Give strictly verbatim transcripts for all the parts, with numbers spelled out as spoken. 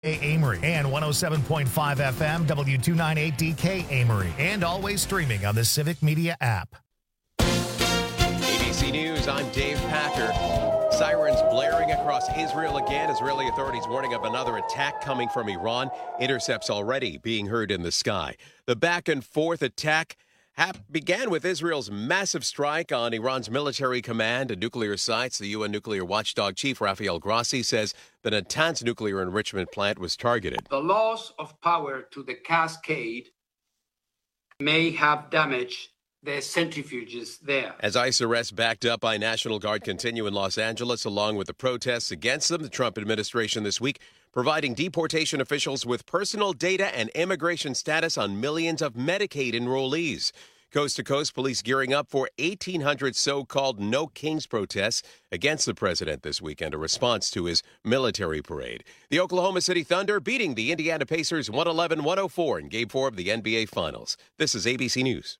Amory and one oh seven point five F M, W two ninety-eight D K Amory, and always streaming on the Civic Media app. A B C News, I'm Dave Packer. Sirens blaring across Israel again. Israeli authorities warning of another attack coming from Iran. Intercepts already being heard in the sky. The back and forth attack began with Israel's massive strike on Iran's military command and nuclear sites. The U N nuclear watchdog chief Rafael Grossi says the Natanz nuclear enrichment plant was targeted. The loss of power to the cascade may have damaged the centrifuges there. As ICE arrests backed up by National Guard continue in Los Angeles, along with the protests against them, the Trump administration this week providing deportation officials with personal data and immigration status on millions of Medicaid enrollees. Coast to coast, police gearing up for eighteen hundred so-called No Kings protests against the president this weekend, a response to his military parade. The Oklahoma City Thunder beating the Indiana Pacers one eleven to one oh four in Game four of the N B A Finals. This is A B C News.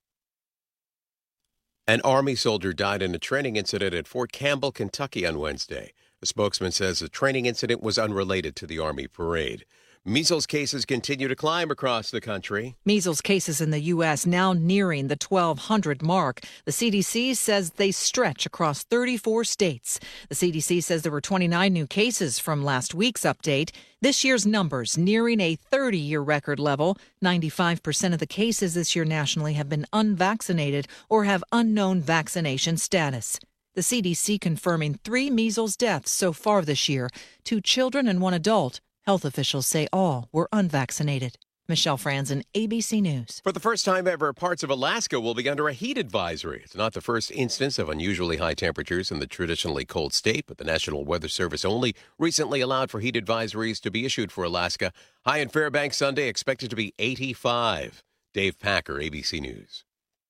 An Army soldier died in a training incident at Fort Campbell, Kentucky on Wednesday. A spokesman says the training incident was unrelated to the Army parade. Measles cases continue to climb across the country. Measles cases in the U S now nearing the twelve hundred mark. The C D C says they stretch across thirty-four states. The C D C says there were twenty-nine new cases from last week's update. This year's numbers nearing a thirty-year record level. ninety-five percent of the cases this year nationally have been unvaccinated or have unknown vaccination status. The C D C confirming three measles deaths so far this year, two children and one adult. Health officials say all were unvaccinated. Michelle Franzen, A B C News. For the first time ever, parts of Alaska will be under a heat advisory. It's not the first instance of unusually high temperatures in the traditionally cold state, but the National Weather Service only recently allowed for heat advisories to be issued for Alaska. High in Fairbanks Sunday expected to be eighty-five. Dave Packer, A B C News.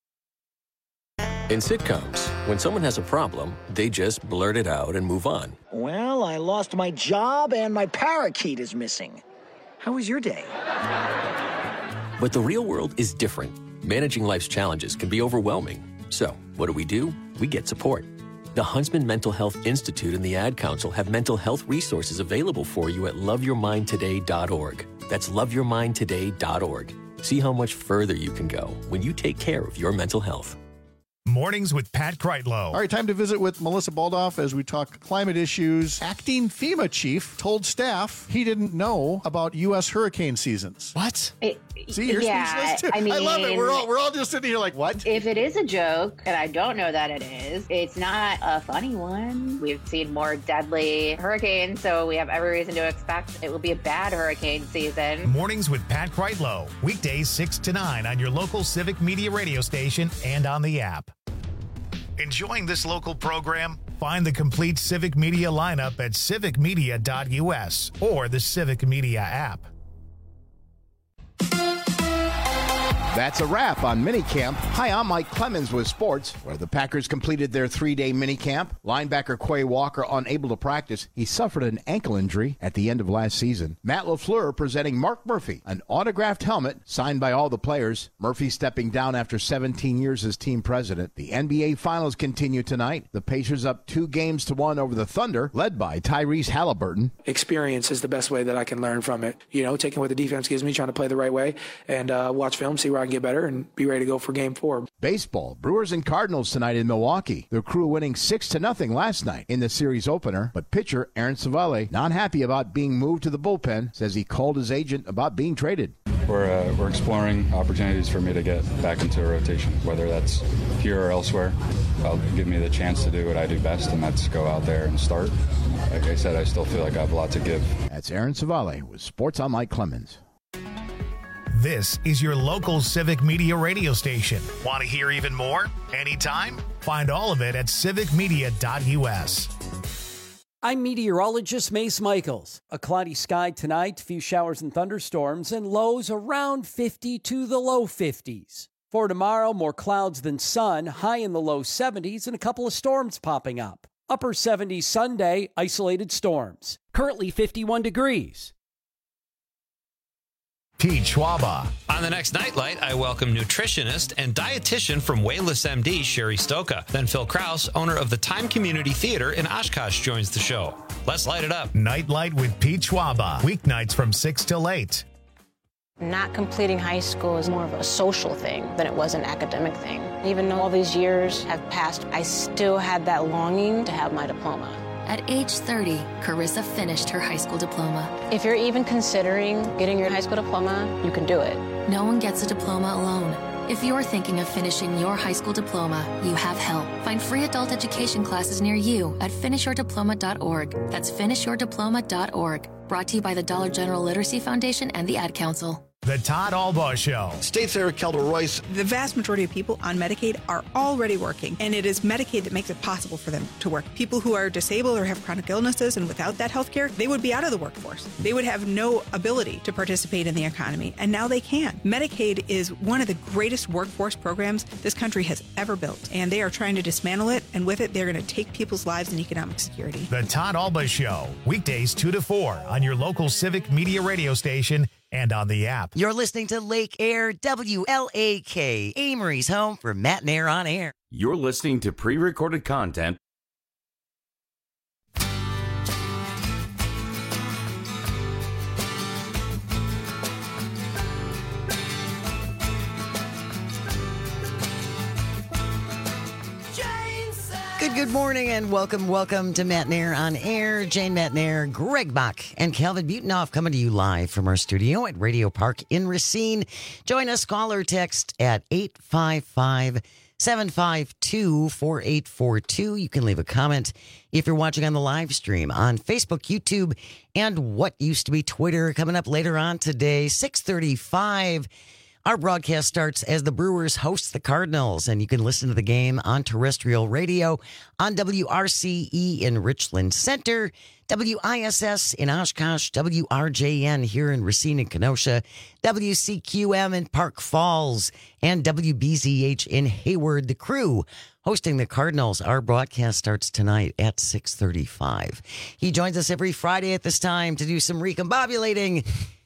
In sitcoms, when someone has a problem, they just blurt it out and move on. Well, I lost my job and my parakeet is missing. How was your day? But the real world is different. Managing life's challenges can be overwhelming. So, what do we do? We get support. The Huntsman Mental Health Institute and the Ad Council have mental health resources available for you at love your mind today dot org. That's love your mind today dot org. See how much further you can go when you take care of your mental health. Mornings with Pat Kreitlow. All right, time to visit with Melissa Baldoff as we talk climate issues. Acting FEMA chief told staff he didn't know about U S hurricane seasons. What? It, See, you're yeah, speechless too. I mean, I love it. We're all we're all just sitting here like, what? If it is a joke, and I don't know that it is, it's not a funny one. We've seen more deadly hurricanes, so we have every reason to expect it will be a bad hurricane season. Mornings with Pat Kreitlow. Weekdays six to nine on your local Civic Media radio station and on the app. Enjoying this local program? Find the complete Civic Media lineup at civic media dot u s or the Civic Media app. That's a wrap on minicamp. Hi, I'm Mike Clemens with sports, where the Packers completed their three-day minicamp. Linebacker Quay Walker unable to practice. He suffered an ankle injury at the end of last season. Matt LaFleur presenting Mark Murphy, an autographed helmet signed by all the players. Murphy stepping down after seventeen years as team president. The N B A Finals continue tonight. The Pacers up two games to one over the Thunder, led by Tyrese Halliburton. Experience is the best way that I can learn from it. You know, taking what the defense gives me, trying to play the right way, and uh, watch film, see where I can get better, and be ready to go for game four. Baseball, Brewers and Cardinals tonight in Milwaukee. The Crew winning six to nothing last night in the series opener, but pitcher Aaron Savale not happy about being moved to the bullpen, says he called his agent about being traded. We're, uh, we're exploring opportunities for me to get back into a rotation, whether that's here or elsewhere. That'll give me the chance to do what I do best, and that's go out there and start. Like I said, I still feel like I have a lot to give. That's Aaron Savale with Sports on Mike Clemens. This is your local Civic Media radio station. Want to hear even more? Anytime? Find all of it at civic media dot u s. I'm meteorologist Mace Michaels. A cloudy sky tonight, few showers and thunderstorms, and lows around fifty to the low fifties. For tomorrow, more clouds than sun, high in the low seventies, and a couple of storms popping up. Upper seventies Sunday, isolated storms. Currently fifty-one degrees. Pete Schwaba. On the next Nightlight, I welcome nutritionist and dietitian from Wayless M D, Sherry Stoka. Then Phil Krause, owner of the Time Community Theater in Oshkosh, joins the show. Let's light it up. Nightlight with Pete Schwaba. Weeknights from six till eight. Not completing high school is more of a social thing than it was an academic thing. Even though all these years have passed, I still had that longing to have my diploma. At age thirty, Carissa finished her high school diploma. If you're even considering getting your high school diploma, you can do it. No one gets a diploma alone. If you're thinking of finishing your high school diploma, you have help. Find free adult education classes near you at finish your diploma dot org. That's finish your diploma dot org. Brought to you by the Dollar General Literacy Foundation and the Ad Council. The Todd Albaugh Show. State Senator Kelda Royce. The vast majority of people on Medicaid are already working, and it is Medicaid that makes it possible for them to work. People who are disabled or have chronic illnesses and without that health care, they would be out of the workforce. They would have no ability to participate in the economy, and now they can. Medicaid is one of the greatest workforce programs this country has ever built, and they are trying to dismantle it, and with it, they're going to take people's lives and economic security. The Todd Albaugh Show, weekdays two to four on your local Civic Media radio station and on the app. You're listening to Lake Air W L A K, Amory's home for Matt and Air on Air. You're listening to pre-recorded content. Good, good morning and welcome, welcome to Matt and Air on Air. Jane Matt and Air, Greg Bach, and Calvin Butenhoff coming to you live from our studio at Radio Park in Racine. Join us, call or text at eight five five, seven five two, four eight four two. You can leave a comment if you're watching on the live stream on Facebook, YouTube, and what used to be Twitter. Coming up later on today, six thirty-five. Our broadcast starts as the Brewers host the Cardinals, and you can listen to the game on terrestrial radio on W R C E in Richland Center, W I S S in Oshkosh, W R J N here in Racine and Kenosha, W C Q M in Park Falls, and W B Z H in Hayward. The Crew hosting the Cardinals. Our broadcast starts tonight at six thirty-five. He joins us every Friday at this time to do some recombobulating.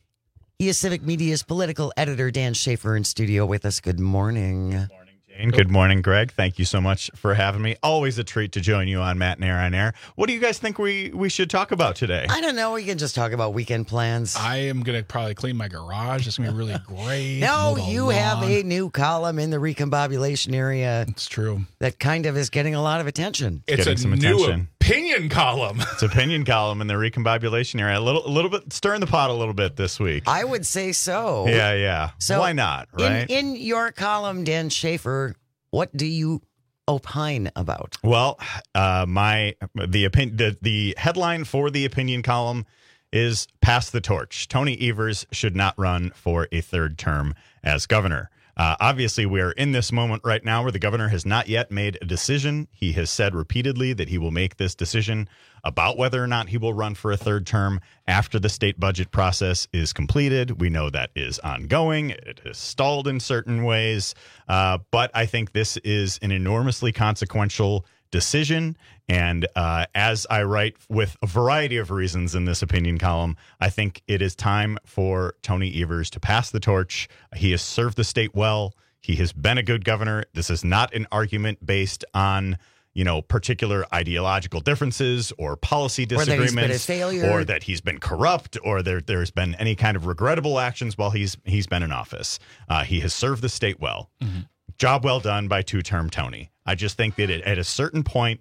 He is Civic Media's political editor, Dan Schaefer, in studio with us. Good morning. Good morning, Jane. Good morning, Greg. Thank you so much for having me. Always a treat to join you on Matt and Air on Air. What do you guys think we, we should talk about today? I don't know. We can just talk about weekend plans. I am going to probably clean my garage. It's going to be really great. No, you have a new column in the recombobulation area. It's true. That kind of is getting a lot of attention. It's getting a some new attention. Opinion column. It's opinion column in the recombobulation area. A little, a little bit stirring the pot a little bit this week. I would say so. Yeah, yeah. So why not? Right. In, in your column, Dan Schaefer, what do you opine about? Well, uh, my the opinion the, the headline for the opinion column is "Pass the Torch." Tony Evers should not run for a third term as governor. Uh, obviously, we are in this moment right now where the governor has not yet made a decision. He has said repeatedly that he will make this decision about whether or not he will run for a third term after the state budget process is completed. We know that is ongoing. It has stalled in certain ways. Uh, but I think this is an enormously consequential decision. And uh, as I write with a variety of reasons in this opinion column, I think it is time for Tony Evers to pass the torch. He has served the state well. He has been a good governor. This is not an argument based on, you know, particular ideological differences or policy disagreements, or that he's been a failure, or that he's been corrupt, or there there's been any kind of regrettable actions while he's he's been in office. Uh, he has served the state well. Mm-hmm. Job well done by two-term Tony. I just think that at a certain point,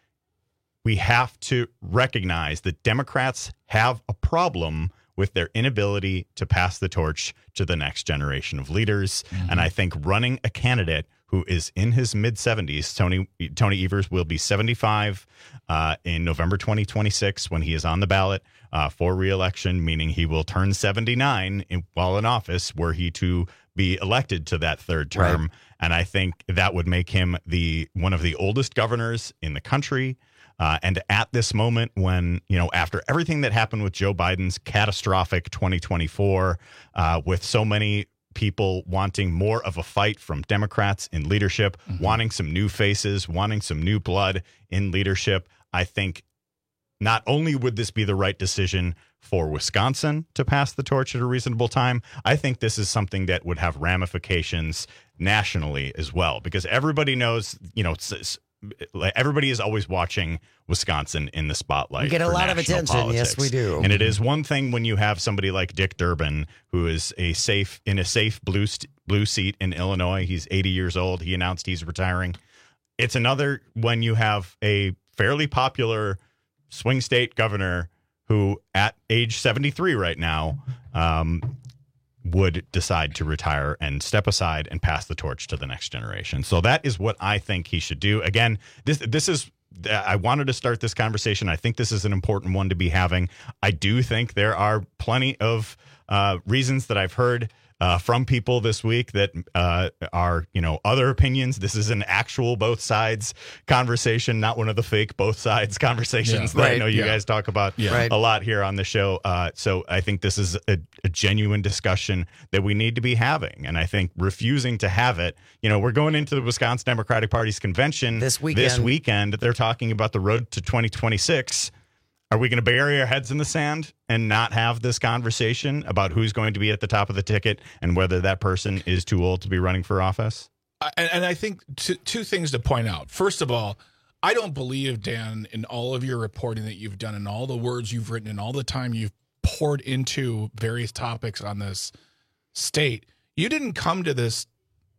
we have to recognize that Democrats have a problem with their inability to pass the torch to the next generation of leaders. Mm-hmm. And I think running a candidate who is in his mid-seventies, Tony Tony Evers will be seventy-five uh, in November twenty twenty-six when he is on the ballot uh, for re-election, meaning he will turn seventy-nine in, while in office were he to be elected to that third term. Right. And I think that would make him the one of the oldest governors in the country. Uh, and at this moment when, you know, after everything that happened with Joe Biden's catastrophic twenty twenty-four, uh, with so many people wanting more of a fight from Democrats in leadership, mm-hmm. wanting some new faces, wanting some new blood in leadership, I think not only would this be the right decision for Wisconsin to pass the torch at a reasonable time, I think this is something that would have ramifications nationally as well, because everybody knows, you know, it's, it's, everybody is always watching Wisconsin in the spotlight. We get a for lot of attention. politics. Yes, we do. And it is one thing when you have somebody like Dick Durbin, who is a safe in a safe blue st- blue seat in Illinois. He's eighty years old. He announced he's retiring. It's another when you have a fairly popular swing state governor who, at age seventy-three right now, um, would decide to retire and step aside and pass the torch to the next generation. So that is what I think he should do. Again, this this is, I wanted to start this conversation. I think this is an important one to be having. I do think there are plenty of uh, reasons that I've heard Uh, from people this week that uh, are, you know, other opinions. This is an actual both sides conversation, not one of the fake both sides conversations yeah, that right, I know you yeah. guys talk about yeah. a right. lot here on the show. Uh, so I think this is a, a genuine discussion that we need to be having. And I think refusing to have it, you know, we're going into the Wisconsin Democratic Party's convention this weekend. This weekend. They're talking about the road to twenty twenty-six. Are we going to bury our heads in the sand and not have this conversation about who's going to be at the top of the ticket and whether that person is too old to be running for office? And, and I think two, two things to point out. First of all, I don't believe, Dan, in all of your reporting that you've done and all the words you've written and all the time you've poured into various topics on this state, you didn't come to this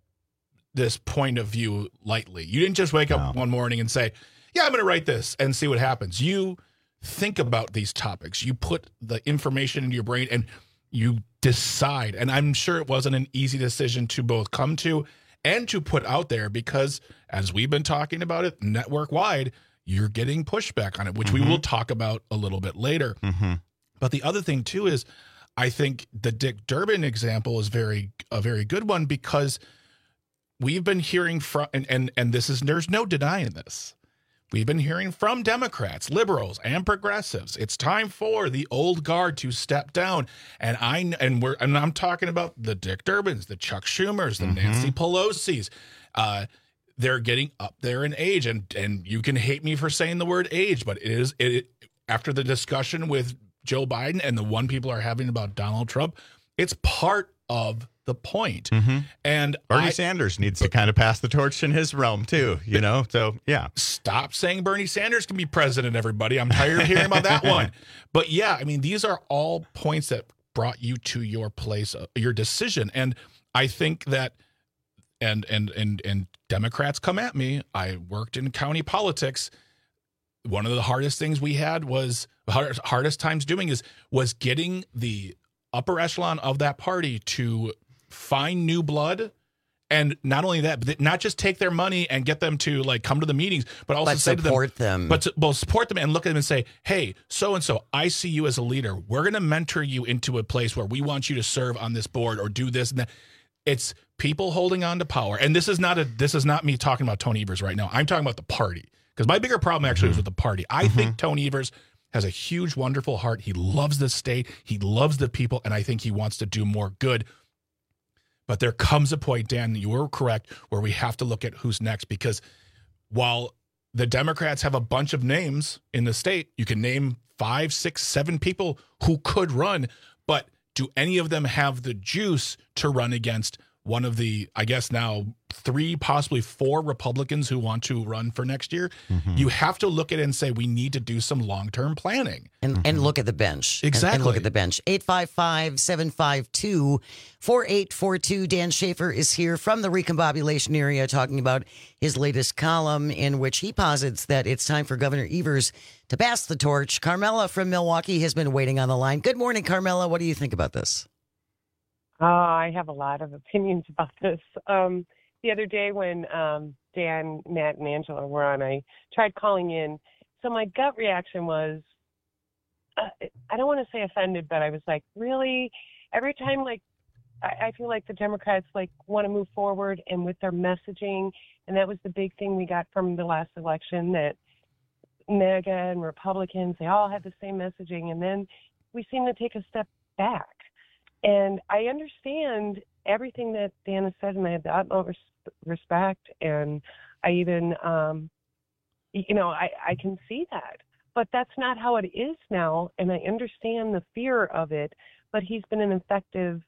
this point of view lightly. You didn't just wake no. up one morning and say, yeah, I'm going to write this and see what happens. You think about these topics. You put the information into your brain and you decide. And I'm sure it wasn't an easy decision to both come to and to put out there because, as we've been talking about it network wide, you're getting pushback on it, which mm-hmm. we will talk about a little bit later. Mm-hmm. But the other thing, too, is I think the Dick Durbin example is very a very good one because we've been hearing from, and, and, and this is, there's no denying this. We've been hearing from Democrats, liberals, and progressives. It's time for the old guard to step down, and I and we're and I'm talking about the Dick Durbins, the Chuck Schumers, the mm-hmm. Nancy Pelosi's. Uh, they're getting up there in age, and and you can hate me for saying the word age, but it is it, it after the discussion with Joe Biden and the one people are having about Donald Trump. It's part of the point. Mm-hmm. And Bernie I, Sanders needs to kind of pass the torch in his realm too, you know? So, yeah. Stop saying Bernie Sanders can be president, everybody. I'm tired of hearing about that one. But yeah, I mean, these are all points that brought you to your place, uh, your decision. And I think that, and, and, and, and Democrats come at me. I worked in county politics. One of the hardest things we had was, hardest, hardest times doing is, was getting the upper echelon of that party to find new blood, and not only that, but not just take their money and get them to like come to the meetings, but also but say support to them, them. but to, well, support them and look at them and say, "Hey, so and so, I see you as a leader. We're going to mentor you into a place where we want you to serve on this board or do this and that." It's people holding on to power, and this is not a this is not me talking about Tony Evers right now. I'm talking about the party because my bigger problem actually mm-hmm. was with the party. I mm-hmm. think Tony Evers has a huge, wonderful heart. He loves the state. He loves the people, and I think he wants to do more good. But there comes a point, Dan, you were correct, where we have to look at who's next, because while the Democrats have a bunch of names in the state, you can name five, six, seven people who could run, but do any of them have the juice to run against one of the, I guess now, three, possibly four Republicans who want to run for next year? Mm-hmm. You have to look at it and say, we need to do some long-term planning. And mm-hmm. and look at the bench. Exactly. And, and look at the bench. eight five five, seven five two, four eight four two. Dan Schaefer is here from the recombobulation area talking about his latest column in which he posits that it's time for Governor Evers to pass the torch. Carmela from Milwaukee has been waiting on the line. Good morning, Carmela. What do you think about this? Uh, I have a lot of opinions about this. Um, the other day when um, Dan, Matt, and Angela were on, I tried calling in. So my gut reaction was, uh, I don't want to say offended, but I was like, really? Every time, like, I, I feel like the Democrats, like, want to move forward and with their messaging, and that was the big thing we got from the last election, that MAGA and Republicans, they all had the same messaging, and then we seem to take a step back. And I understand everything that Dan has said, and I have the utmost respect. And I even, um, you know, I, I can see that. but that's not how it is now. And I understand the fear of it, but he's been an effective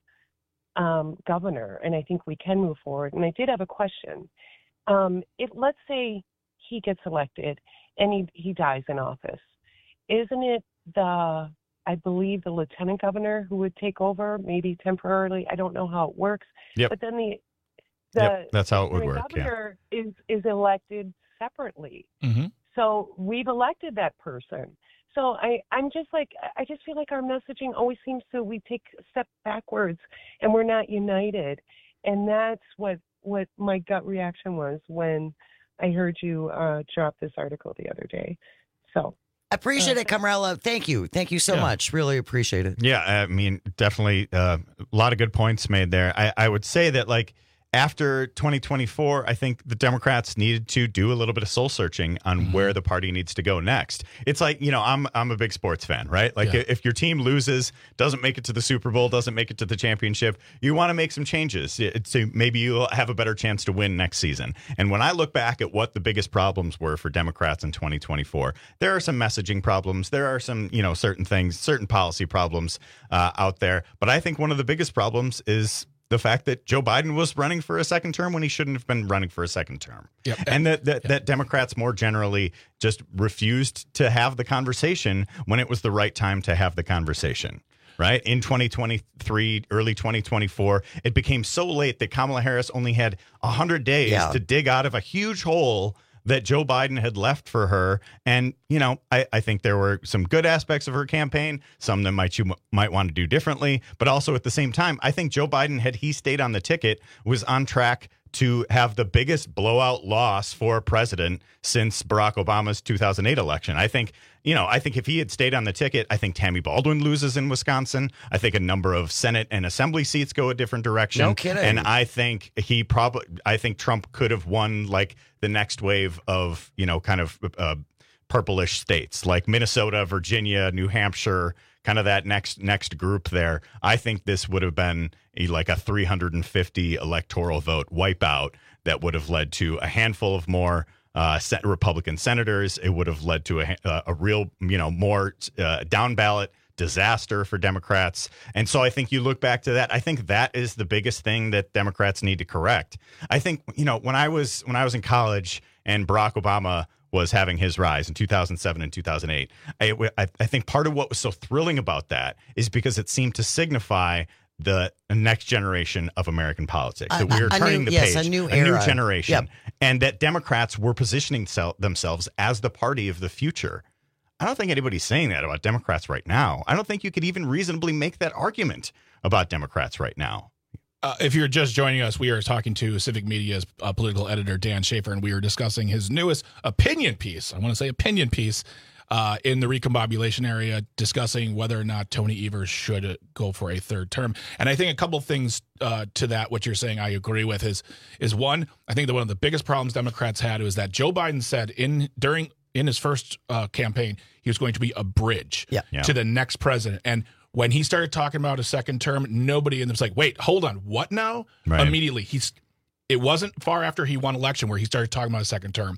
um, governor, and I think we can move forward. And I did have a question. Um, if let's say he gets elected and he, he dies in office, isn't it the, I believe the lieutenant governor who would take over, maybe temporarily? I don't know how it works. Yep. But then the, the yep, that's how it would work. governor yeah. is, is elected separately. Mm-hmm. So we've elected that person. So I, I'm just like, I just feel like our messaging always seems to, we take a step backwards and we're not united. And that's what, what my gut reaction was when I heard you uh, drop this article the other day. So. Appreciate uh, it, Camarella. Thank you. Thank you so yeah. much. Really appreciate it. Yeah, I mean, definitely uh, a lot of good points made there. I, I would say that, like, after twenty twenty-four, I think the Democrats needed to do a little bit of soul searching on mm-hmm. where the party needs to go next. It's like, you know, I'm I'm a big sports fan, right? Like yeah. if your team loses, doesn't make it to the Super Bowl, doesn't make it to the championship, you want to make some changes so maybe you'll have a better chance to win next season. And when I look back at what the biggest problems were for Democrats in twenty twenty-four, there are some messaging problems. There are some, you know, certain things, certain policy problems uh, out there. But I think one of the biggest problems is the fact that Joe Biden was running for a second term when he shouldn't have been running for a second term. Yep. And that, that, yep. that Democrats more generally just refused to have the conversation when it was the right time to have the conversation. Right? In twenty twenty-three, early twenty twenty-four, it became so late that Kamala Harris only had one hundred days yeah. to dig out of a huge hole that Joe Biden had left for her. And, you know, I, I think there were some good aspects of her campaign, some that might you m- might want to do differently. But also at the same time, I think Joe Biden, had he stayed on the ticket, was on track to have the biggest blowout loss for president since Barack Obama's two thousand eight election. I think, you know, I think if he had stayed on the ticket, I think Tammy Baldwin loses in Wisconsin. I think a number of Senate and Assembly seats go a different direction. No kidding. And I think he probably, I think Trump could have won like the next wave of, you know, kind of uh, purplish states like Minnesota, Virginia, New Hampshire, kind of that next next group there. I think this would have been a, like a three hundred fifty electoral vote wipeout that would have led to a handful of more uh, Republican senators. It would have led to a, uh, a real, you know, more uh, down ballot disaster for Democrats. And so I think you look back to that. I think that is the biggest thing that Democrats need to correct. I think, you know, when I was when I was in college and Barack Obama was having his rise in two thousand seven and two thousand eight. I, I, I think part of what was so thrilling about that is because it seemed to signify the next generation of American politics. That we were turning new, the yes, page, a new a era. new generation, Yep. and that Democrats were positioning sel- themselves as the party of the future. I don't think anybody's saying that about Democrats right now. I don't think you could even reasonably make that argument about Democrats right now. Uh, if you're just joining us, we are talking to Civic Media's uh, political editor, Dan Schaefer, and we are discussing his newest opinion piece. I want to say opinion piece uh, in the recombobulation area, discussing whether or not Tony Evers should go for a third term. And I think a couple things uh, to that, what you're saying, I agree with, is, is one, I think that one of the biggest problems Democrats had was that Joe Biden said in during in his first uh, campaign, he was going to be a bridge yeah. Yeah. to the next president. And when he started talking about a second term, nobody in them was like, wait, hold on, what now? Right. Immediately, he's. It wasn't far after he won election where he started talking about a second term.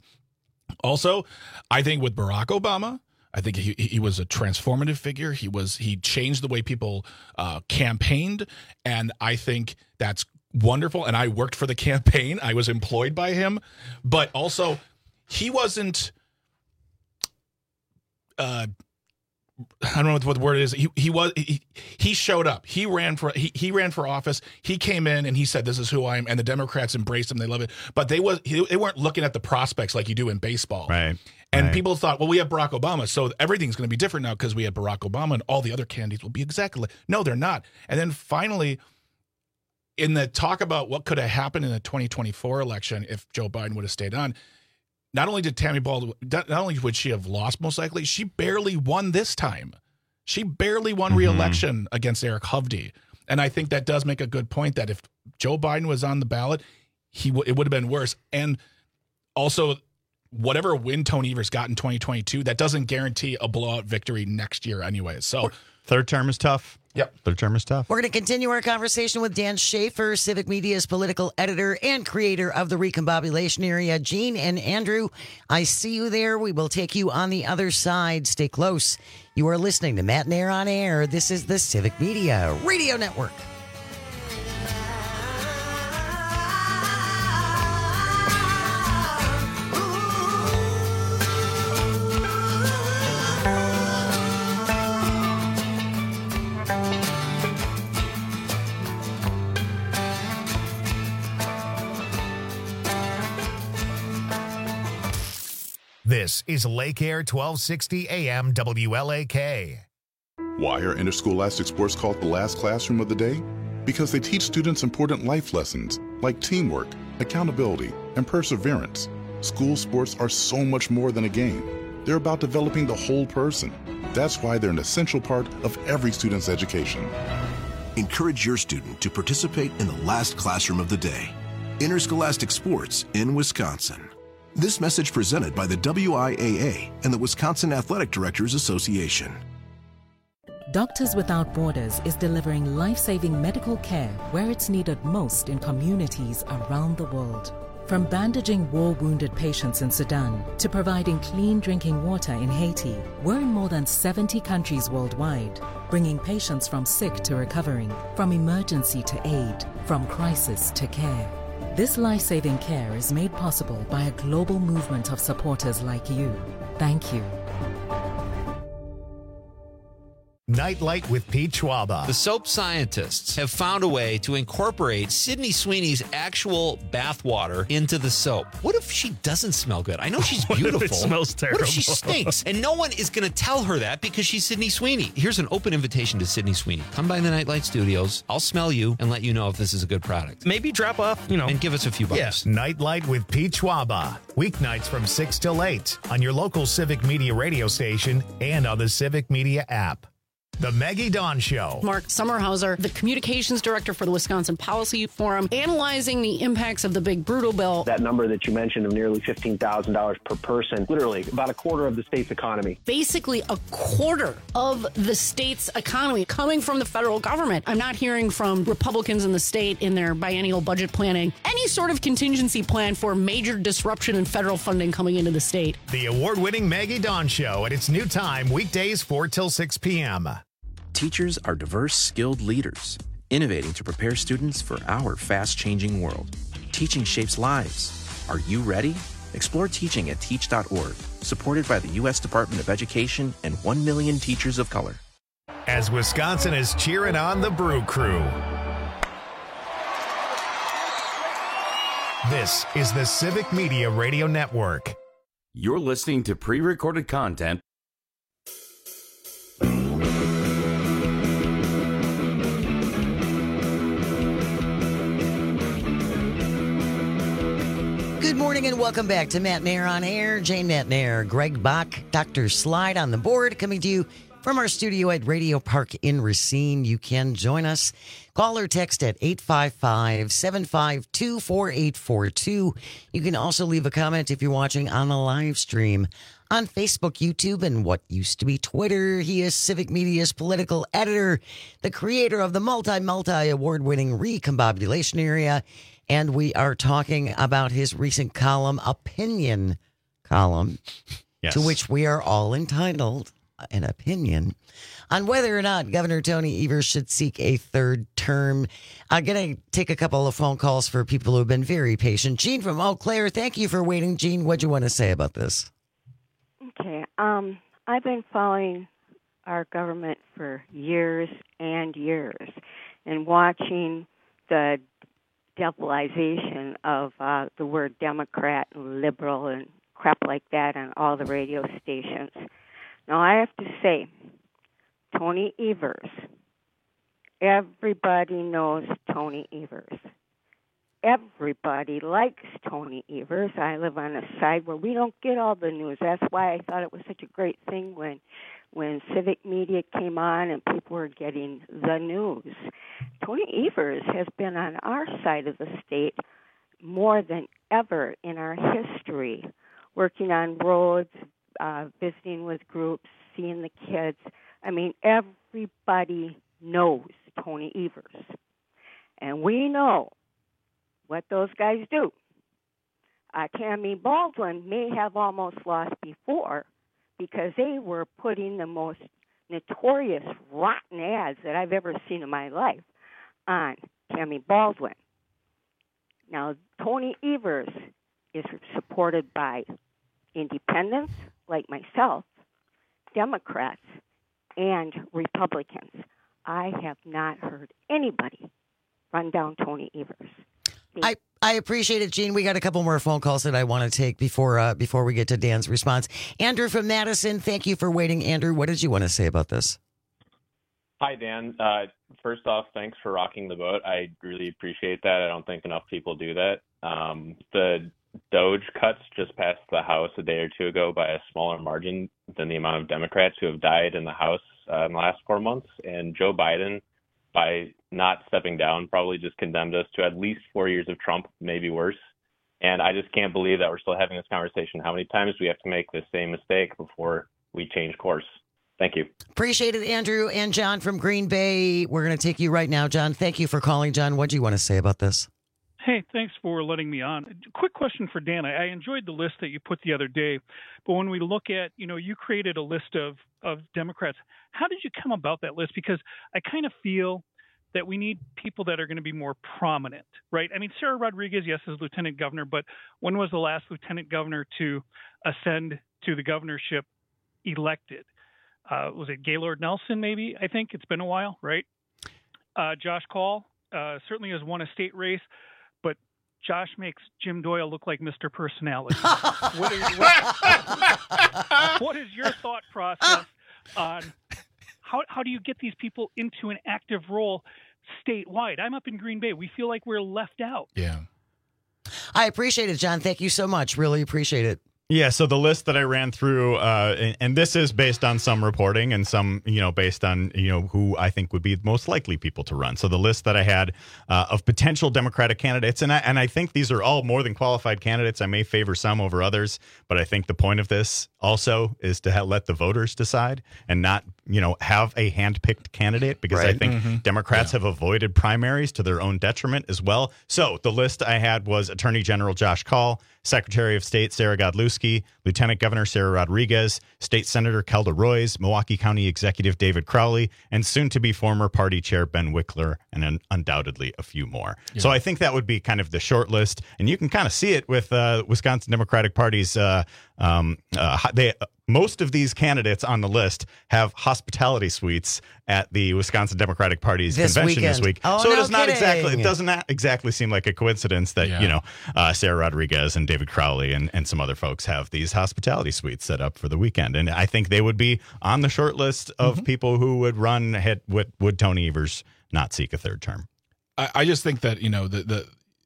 Also, I think with Barack Obama, I think he he was a transformative figure. He was he changed the way people uh, campaigned, and I think that's wonderful. And I worked for the campaign. I was employed by him, but also he wasn't. Uh, I don't know what the word is. He he was he, he showed up. He ran for he, he ran for office. He came in and he said, "This is who I am." And the Democrats embraced him. They love it. But they was they weren't looking at the prospects like you do in baseball. Right. And right. people thought, well, we have Barack Obama, so everything's going to be different now because we have Barack Obama, and all the other candidates will be exactly like. No, they're not. And then finally, in the talk about what could have happened in the twenty twenty-four election if Joe Biden would have stayed on. Not only did Tammy Baldwin, not only would she have lost most likely, she barely won this time. She barely won Mm-hmm. re-election against Eric Hovde. And I think that does make a good point that if Joe Biden was on the ballot, he w- it would have been worse. And also, whatever win Tony Evers got in twenty twenty-two, that doesn't guarantee a blowout victory next year anyway. So third term is tough. Yep. Third term is tough. We're going to continue our conversation with Dan Schaefer, Civic Media's political editor and creator of the Recombobulation Area. Gene and Andrew, I see you there. We will take you on the other side. Stay close. You are listening to Matt and Air on Air. This is the Civic Media Radio Network. This is Lake Air twelve sixty A M W L A K. Why are interscholastic sports called the last classroom of the day? Because they teach students important life lessons like teamwork, accountability, and perseverance. School sports are so much more than a game. They're about developing the whole person. That's why they're an essential part of every student's education. Encourage your student to participate in the last classroom of the day. Interscholastic sports in Wisconsin. This message presented by the W I A A and the Wisconsin Athletic Directors Association. Doctors Without Borders is delivering life-saving medical care where it's needed most in communities around the world. From bandaging war-wounded patients in Sudan to providing clean drinking water in Haiti, we're in more than seventy countries worldwide, bringing patients from sick to recovering, from emergency to aid, from crisis to care. This life-saving care is made possible by a global movement of supporters like you. Thank you. Nightlight with Pete Schwaba. The soap scientists have found a way to incorporate Sydney Sweeney's actual bathwater into the soap. What if she doesn't smell good? I know she's What if it beautiful. smells terrible? What if she stinks? And no one is going to tell her that because she's Sydney Sweeney. Here's an open invitation to Sydney Sweeney. Come by the Nightlight Studios. I'll smell you and let you know if this is a good product. Maybe drop off, you know. And give us a few bucks. Yes. Nightlight with Pete Schwaba. Weeknights from six till eight on your local Civic Media radio station and on the Civic Media app. The Maggie Dawn Show. Mark Sommerhauser, the communications director for the Wisconsin Policy Forum, analyzing the impacts of the big brutal bill. That number that you mentioned of nearly fifteen thousand dollars per person, literally about a quarter of the state's economy. Basically a quarter of the state's economy coming from the federal government. I'm not hearing from Republicans in the state in their biennial budget planning any sort of contingency plan for major disruption in federal funding coming into the state. The award-winning Maggie Dawn Show at its new time, weekdays four till six p.m. Teachers are diverse, skilled leaders, innovating to prepare students for our fast-changing world. Teaching shapes lives. Are you ready? Explore teaching at teach dot org, supported by the U S Department of Education and one million teachers of color. As Wisconsin is cheering on the Brew Crew. This is the Civic Media Radio Network. You're listening to pre-recorded content. Good morning and welcome back to Matt and Air on Air. Jane Matt and Air, Greg Bach, Doctor Slide on the board, coming to you from our studio at Radio Park in Racine. You can join us. Call or text at eight five five, seven five two, four eight four two. You can also leave a comment if you're watching on the live stream on Facebook, YouTube, and what used to be Twitter. He is Civic Media's political editor, the creator of the multi-multi-award-winning Recombobulation Area, and we are talking about his recent column, Opinion Column, Yes. to which we are all entitled an opinion on whether or not Governor Tony Evers should seek a third term. I'm going to take a couple of phone calls for people who have been very patient. Gene from Eau Claire, thank you for waiting. Gene, what do you want to say about this? Okay. Um, I've been following our government for years and years and watching the devilization of uh, the word Democrat and liberal and crap like that on all the radio stations. Now, I have to say, Tony Evers, everybody knows Tony Evers. Everybody likes Tony Evers. I live on a side where we don't get all the news. That's why I thought it was such a great thing when when Civic Media came on and people were getting the news. Tony Evers has been on our side of the state more than ever in our history, working on roads, uh, visiting with groups, seeing the kids. I mean, everybody knows Tony Evers. And we know what those guys do. Uh, Tammy Baldwin may have almost lost before because they were putting the most notorious rotten ads that I've ever seen in my life on Tammy Baldwin. Now, Tony Evers is supported by independents like myself, Democrats, and Republicans. I have not heard anybody run down Tony Evers. I, I appreciate it, Gene. We got a couple more phone calls that I want to take before uh, before we get to Dan's response. Andrew from Madison, thank you for waiting. Andrew, what did you want to say about this? Hi, Dan. Uh, first off, thanks for rocking the boat. I really appreciate that. I don't think enough people do that. Um, the Doge cuts just passed the House a day or two ago by a smaller margin than the amount of Democrats who have died in the House uh, in the last four months. And Joe Biden, by not stepping down, probably just condemned us to at least four years of Trump, maybe worse. And I just can't believe that we're still having this conversation. How many times do we have to make the same mistake before we change course? Thank you. Appreciate it, Andrew. And John from Green Bay, we're going to take you right now. John, thank you for calling. John, what do you want to say about this? Hey, thanks for letting me on. Quick question for Dan. I, I enjoyed the list that you put the other day, but when we look at, you know, you created a list of, of Democrats. How did you come about that list? Because I kind of feel that we need people that are going to be more prominent, right? I mean, Sarah Rodriguez, yes, is lieutenant governor, but when was the last lieutenant governor to ascend to the governorship elected? Uh, was it Gaylord Nelson, maybe? I think it's been a while, right? Uh, Josh Call uh, certainly has won a state race, but Josh makes Jim Doyle look like Mister Personality. what, is, what, what is your thought process on how how do you get these people into an active role statewide? I'm up in Green Bay. We feel like we're left out. Yeah. I appreciate it, John. Thank you so much. Really appreciate it. Yeah, so the list that I ran through, uh, and, and this is based on some reporting and some, you know, based on, you know, who I think would be the most likely people to run. So the list that I had uh, of potential Democratic candidates, and I, and I think these are all more than qualified candidates. I may favor some over others, but I think the point of this also is to ha- let the voters decide and not, you know, have a hand-picked candidate, because Right. I think Mm-hmm. Democrats have avoided primaries to their own detriment as well. So the list I had was Attorney General Josh Call, Secretary of State Sarah Godlewski, Lieutenant Governor Sarah Rodriguez, State Senator Kelda Roys, Milwaukee County Executive David Crowley, and soon-to-be former party chair Ben Wickler, and un- undoubtedly a few more. Yeah. So I think that would be kind of the short list, and you can kind of see it with uh, Wisconsin Democratic Party's. Uh, um, uh, they most of these candidates on the list have hospitality suites at the Wisconsin Democratic Party's This convention weekend. this week. Oh, so it no does not kidding. exactly. It does not exactly seem like a coincidence that Yeah. you know uh, Sarah Rodriguez and David Crowley and, and some other folks have these hospitality suites set up for the weekend, and I think they would be on the short list of Mm-hmm. people who would run. Had, would, would Tony Evers not seek a third term? I, I just think that, you know, the the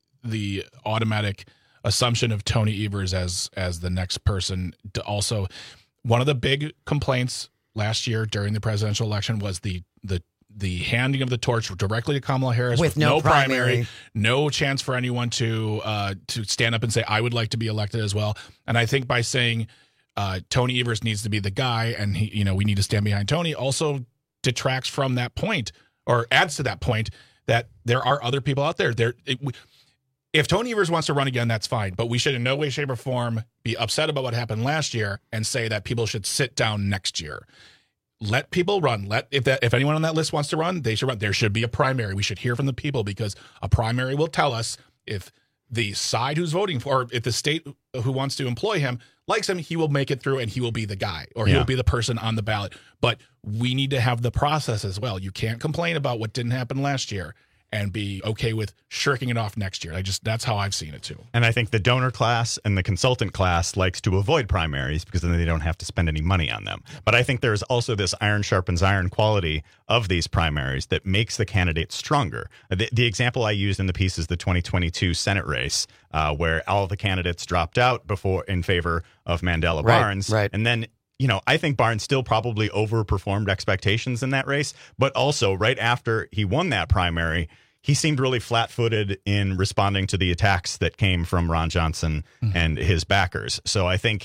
the automatic assumption of Tony Evers as as the next person to also, one of the big complaints last year during the presidential election was the the the handing of the torch directly to Kamala Harris With no primary. no chance for anyone to uh, to stand up and say, I would like to be elected as well. And I think by saying uh, Tony Evers needs to be the guy, and he, you know, we need to stand behind Tony, also detracts from that point, or adds to that point, that there are other people out there. There, it, we, if Tony Evers wants to run again, that's fine. But we should in no way, shape, or form be upset about what happened last year and say that people should sit down next year. Let people run. Let if that if anyone on that list wants to run, they should run. There should be a primary. We should hear from the people, because a primary will tell us if the side who's voting for, or if the state who wants to employ him likes him, he will make it through and he will be the guy, or he Yeah. will be the person on the ballot. But we need to have the process as well. You can't complain about what didn't happen last year and be okay with shirking it off next year. I just that's how I've seen it too. And I think the donor class and the consultant class likes to avoid primaries because then they don't have to spend any money on them. But I think there's also this iron sharpens iron quality of these primaries that makes the candidate stronger. The, the example I used in the piece is the twenty twenty-two Senate race, uh, where all the candidates dropped out before in favor of Mandela Right, Barnes. right. And then, you know, I think Barnes still probably overperformed expectations in that race, but also right after he won that primary, he seemed really flat-footed in responding to the attacks that came from Ron Johnson Mm-hmm. and his backers. So I think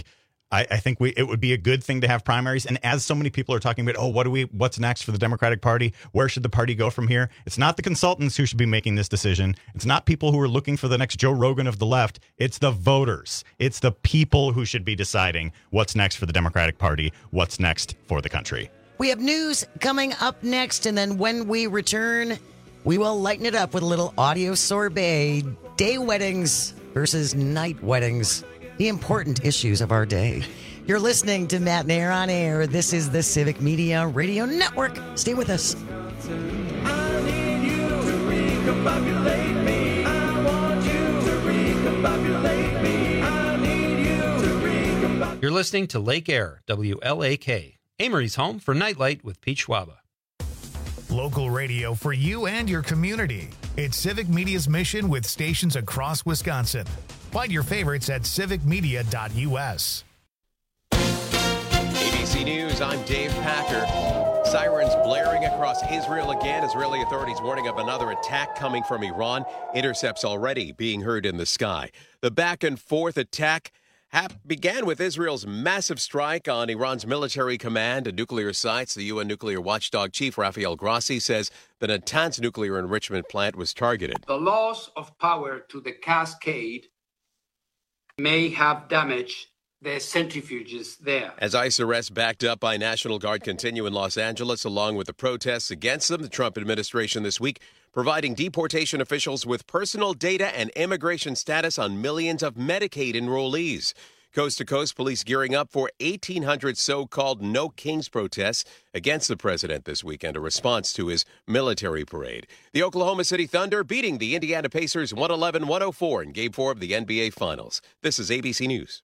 I, I think we it would be a good thing to have primaries. And as so many people are talking about, oh, what do we what's next for the Democratic Party? Where should the party go from here? It's not the consultants who should be making this decision. It's not people who are looking for the next Joe Rogan of the left. It's the voters. It's the people who should be deciding what's next for the Democratic Party, what's next for the country. We have news coming up next, and then when we return, we will lighten it up with a little audio sorbet. Day weddings versus night weddings. The important issues of our day. You're listening to Matt and Air on Air. This is the Civic Media Radio Network. Stay with us. I need you to recombobulate me. I want you to recombobulate me. I need you to recombobulate. You're listening to Lake Air, W L A K, Amory's home for Nightlight with Pete Schwaba. Local radio for you and your community. It's Civic Media's mission with stations across Wisconsin. Find your favorites at civic media dot U S. A B C News, I'm Dave Packer. Sirens blaring across Israel again. Israeli authorities warning of another attack coming from Iran. Intercepts already being heard in the sky. The back and forth attack began with Israel's massive strike on Iran's military command and nuclear sites. The U N nuclear watchdog chief Rafael Grossi says the Natanz nuclear enrichment plant was targeted. The loss of power to the cascade may have damaged the centrifuges there. As ICE arrests backed up by National Guard continue in Los Angeles, along with the protests against them, the Trump administration this week providing deportation officials with personal data and immigration status on millions of Medicaid enrollees. Coast to coast, police gearing up for eighteen hundred so-called No Kings protests against the president this weekend, a response to his military parade. The Oklahoma City Thunder beating the Indiana Pacers one eleven one oh four in Game four of the N B A Finals. This is A B C News.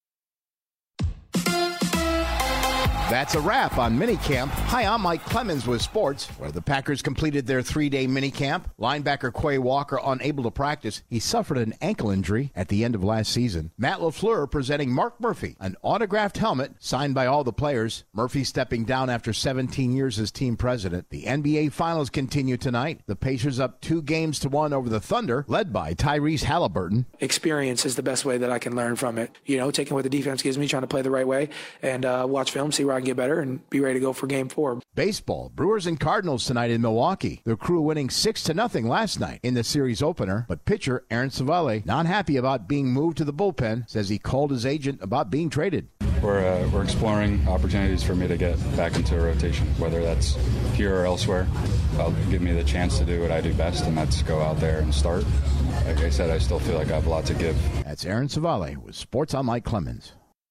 That's a wrap on minicamp. Hi, I'm Mike Clemens with sports, where the Packers completed their three-day minicamp. Linebacker Quay Walker unable to practice. He suffered an ankle injury at the end of last season. Matt LaFleur presenting Mark Murphy, an autographed helmet signed by all the players. Murphy stepping down after seventeen years as team president. The N B A Finals continue tonight. The Pacers up two games to one over the Thunder, led by Tyrese Halliburton. Experience is the best way that I can learn from it. You know, taking what the defense gives me, trying to play the right way, and uh, watch film, see where I can get better, and be ready to go for game four. Baseball, Brewers and Cardinals tonight in Milwaukee. The Crew winning six to nothing last night in the series opener, but pitcher Aaron Savale not happy about being moved to the bullpen, says he called his agent about being traded. We're, uh, we're exploring opportunities for me to get back into a rotation, whether that's here or elsewhere. That'll give me the chance to do what I do best, and that's go out there and start. Like I said, I still feel like I have a lot to give. That's Aaron Savale with Sports on Mike Clemens.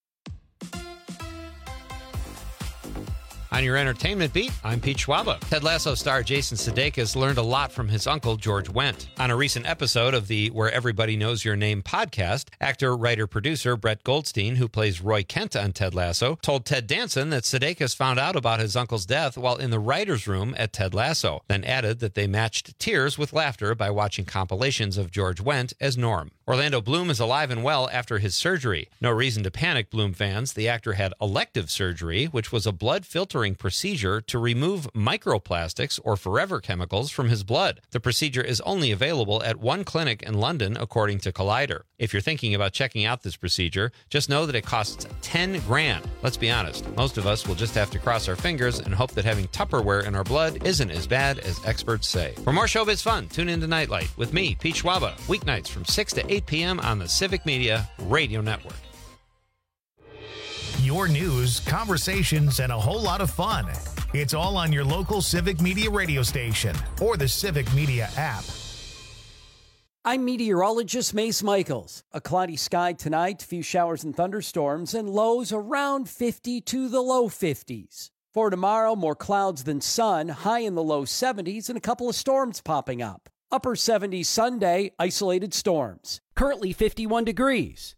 On your entertainment beat, I'm Pete Schwaba. Ted Lasso star Jason Sudeikis learned a lot from his uncle, George Wendt. On a recent episode of the Where Everybody Knows Your Name podcast, actor, writer, producer Brett Goldstein, who plays Roy Kent on Ted Lasso, told Ted Danson that Sudeikis found out about his uncle's death while in the writer's room at Ted Lasso, then added that they matched tears with laughter by watching compilations of George Wendt as Norm. Orlando Bloom is alive and well after his surgery. No reason to panic, Bloom fans. The actor had elective surgery, which was a blood filtering procedure to remove microplastics or forever chemicals from his blood. The procedure is only available at one clinic in London, according to Collider. If you're thinking about checking out this procedure, just know that it costs ten grand. Let's be honest, most of us will just have to cross our fingers and hope that having Tupperware in our blood isn't as bad as experts say. For more showbiz fun, tune in to Nightlight with me, Pete Schwaba, weeknights from six to eight p.m. on the Civic Media Radio Network. Your news, conversations, and a whole lot of fun. It's all on your local Civic Media radio station or the Civic Media app. I'm meteorologist Mace Michaels. A cloudy sky tonight, few showers and thunderstorms, and lows around fifty to the low fifties. For tomorrow, more clouds than sun, high in the low seventies, and a couple of storms popping up. Upper seventies Sunday, isolated storms. Currently fifty-one degrees.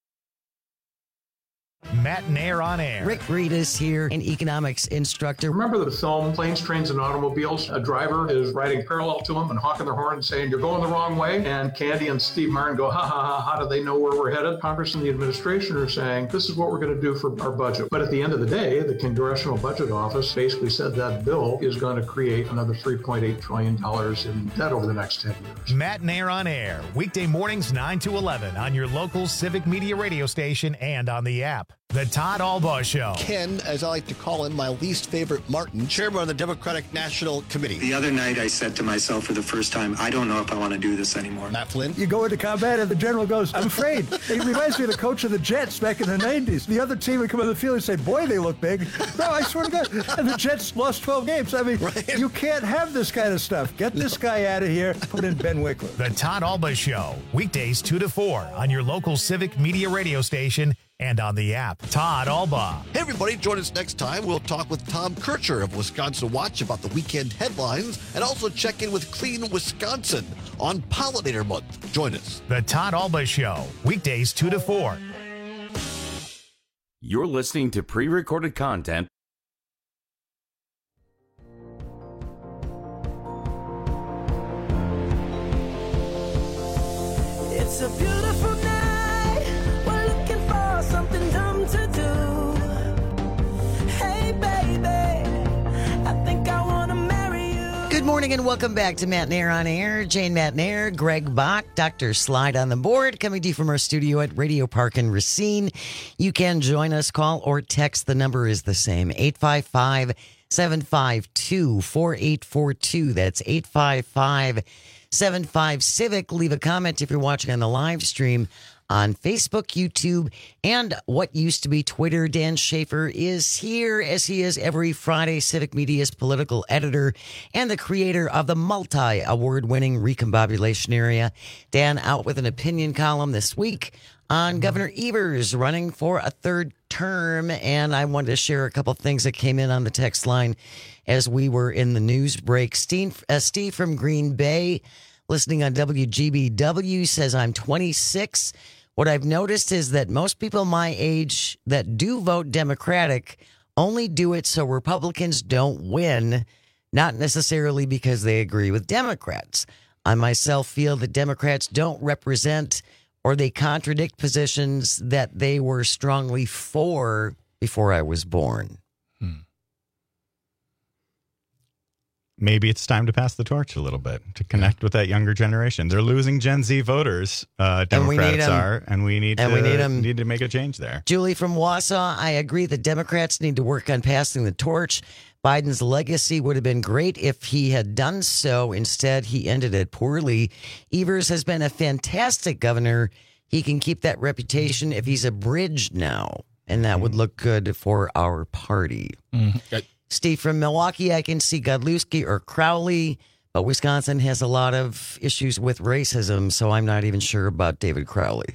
Matt and Air on Air. Rick Reedus here, an economics instructor. Remember the film Planes, Trains, and Automobiles? A driver is riding parallel to him and honking their horn and saying, "You're going the wrong way." And Candy and Steve Martin go, ha, ha, ha, how do they know where we're headed? Congress and the administration are saying, this is what we're going to do for our budget. But at the end of the day, the Congressional Budget Office basically said that bill is going to create another three point eight trillion dollars in debt over the next ten years. Matt and Air on Air, weekday mornings nine to eleven on your local Civic Media radio station and on the app. The Todd Albaugh Show. Ken, as I like to call him, my least favorite Martin, chairman of the Democratic National Committee. The other night I said to myself for the first time, I don't know if I want to do this anymore. Matt Flynn. You go into combat and the general goes, I'm afraid. It reminds me of the coach of the Jets back in the nineties. The other team would come on the field and say, boy, they look big. No, I swear to God. And the Jets lost twelve games. I mean, right. You can't have this kind of stuff. Get this guy out of here. Put in Ben Wickler. The Todd Albaugh Show. Weekdays two to four on your local Civic Media radio station and on the app. Todd Albaugh. Hey, everybody, join us next time. We'll talk with Tom Kircher of Wisconsin Watch about the weekend headlines and also check in with Clean Wisconsin on Pollinator Month. Join us. The Todd Albaugh Show. Weekdays two to four. You're listening to pre-recorded content. It's a beautiful night. We're looking for something dumb to do. Hey, baby, I think I want to marry you. Good morning and welcome back to Matt Nair on Air. Jane Matt Nair, Greg Bach, Doctor Slide on the board, coming to you from our studio at Radio Park in Racine. You can join us, call or text. The number is the same, eight five five, seven five two, four eight four two. That's eight five five, seven five Civic. Leave a comment if you're watching on the live stream on Facebook, YouTube, and what used to be Twitter. Dan Schaefer is here, as he is every Friday, Civic Media's political editor and the creator of the multi-award-winning Recombobulation Area. Dan out with an opinion column this week on Governor Evers running for a third term, and I wanted to share a couple things that came in on the text line as we were in the news break. Steve, uh, Steve from Green Bay, listening on W G B W, says, I'm twenty-six. What I've noticed is that most people my age that do vote Democratic only do it so Republicans don't win, not necessarily because they agree with Democrats. I myself feel that Democrats don't represent or they contradict positions that they were strongly for before I was born. Maybe it's time to pass the torch a little bit to connect with that younger generation. They're losing Gen Z voters, uh, Democrats and are, and we need and to we need, 'em. need to make a change there. Julie from Wausau, I agree that Democrats need to work on passing the torch. Biden's legacy would have been great if he had done so. Instead, he ended it poorly. Evers has been a fantastic governor. He can keep that reputation if he's abridged now, and that would look good for our party. Mm-hmm. Steve from Milwaukee, I can see Godlewski or Crowley, but Wisconsin has a lot of issues with racism, so I'm not even sure about David Crowley.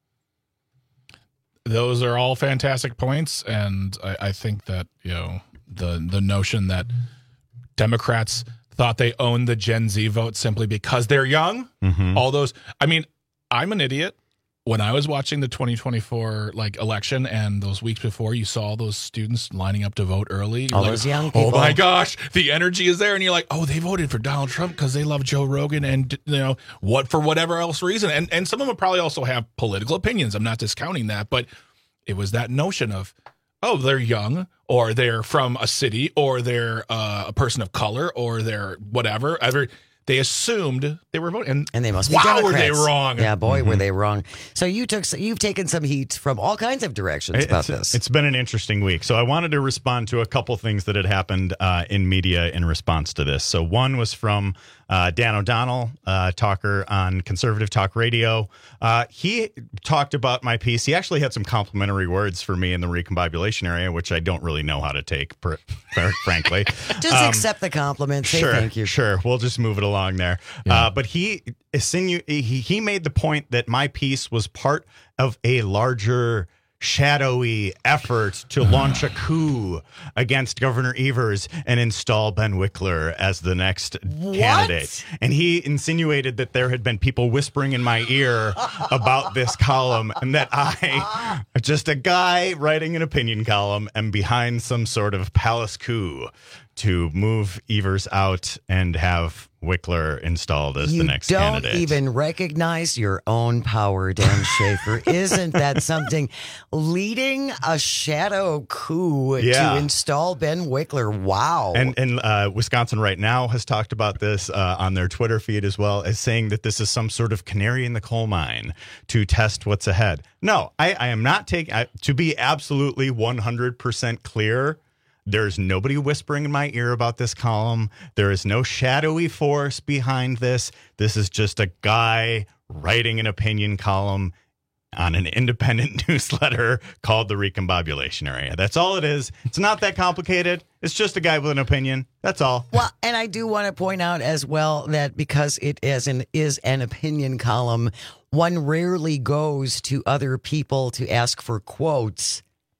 Those are all fantastic points, and I, I think that, you know, the the notion that Democrats thought they owned the Gen Z vote simply because they're young, mm-hmm. all those, I mean, I'm an idiot. When I was watching the twenty twenty-four like election and those weeks before, you saw all those students lining up to vote early. All like, those young people. Oh my gosh, the energy is there, and you're like, oh, they voted for Donald Trump because they love Joe Rogan, and you know what, for whatever else reason, and and some of them probably also have political opinions. I'm not discounting that, but it was that notion of, oh, they're young, or they're from a city, or they're uh, a person of color, or they're whatever. Ever. They assumed they were voting, and, and they must be wow, Democrats. Were they wrong? Yeah, boy, Mm-hmm. were they wrong. So you took, you've taken some heat from all kinds of directions It's, about this. It's been an interesting week. So I wanted to respond to a couple things that had happened uh, in media in response to this. So one was from uh, Dan O'Donnell, uh, talker on Conservative Talk Radio. Uh, he talked about my piece. He actually had some complimentary words for me in the recombobulation area, which I don't really know how to take, per, per, frankly. Just Um, accept the compliment. Say sure, thank you. Sure, we'll just move it along there. Yeah. Uh, but he, he he made the point that my piece was part of a larger, shadowy effort to launch a coup against Governor Evers and install Ben Wickler as the next What? candidate. And he insinuated that there had been people whispering in my ear about this column, and that I, just a guy writing an opinion column, am behind some sort of palace coup to move Evers out and have Wickler installed as you the next don't candidate. even recognize your own power, Dan Schaefer. Isn't that something? Leading a shadow coup Yeah. to install Ben Wickler. Wow. And and uh, Wisconsin Right Now has talked about this uh, on their Twitter feed as well, as saying that this is some sort of canary in the coal mine to test what's ahead. No, I, I am not taking, I, to be absolutely one hundred percent clear, there's nobody whispering in my ear about this column. There is no shadowy force behind this. This is just a guy writing an opinion column on an independent newsletter called The Recombobulation Area. That's all it is. It's not that complicated. It's just a guy with an opinion. That's all. Well, and I do want to point out as well that because it is an, is an opinion column, one rarely goes to other people to ask for quotes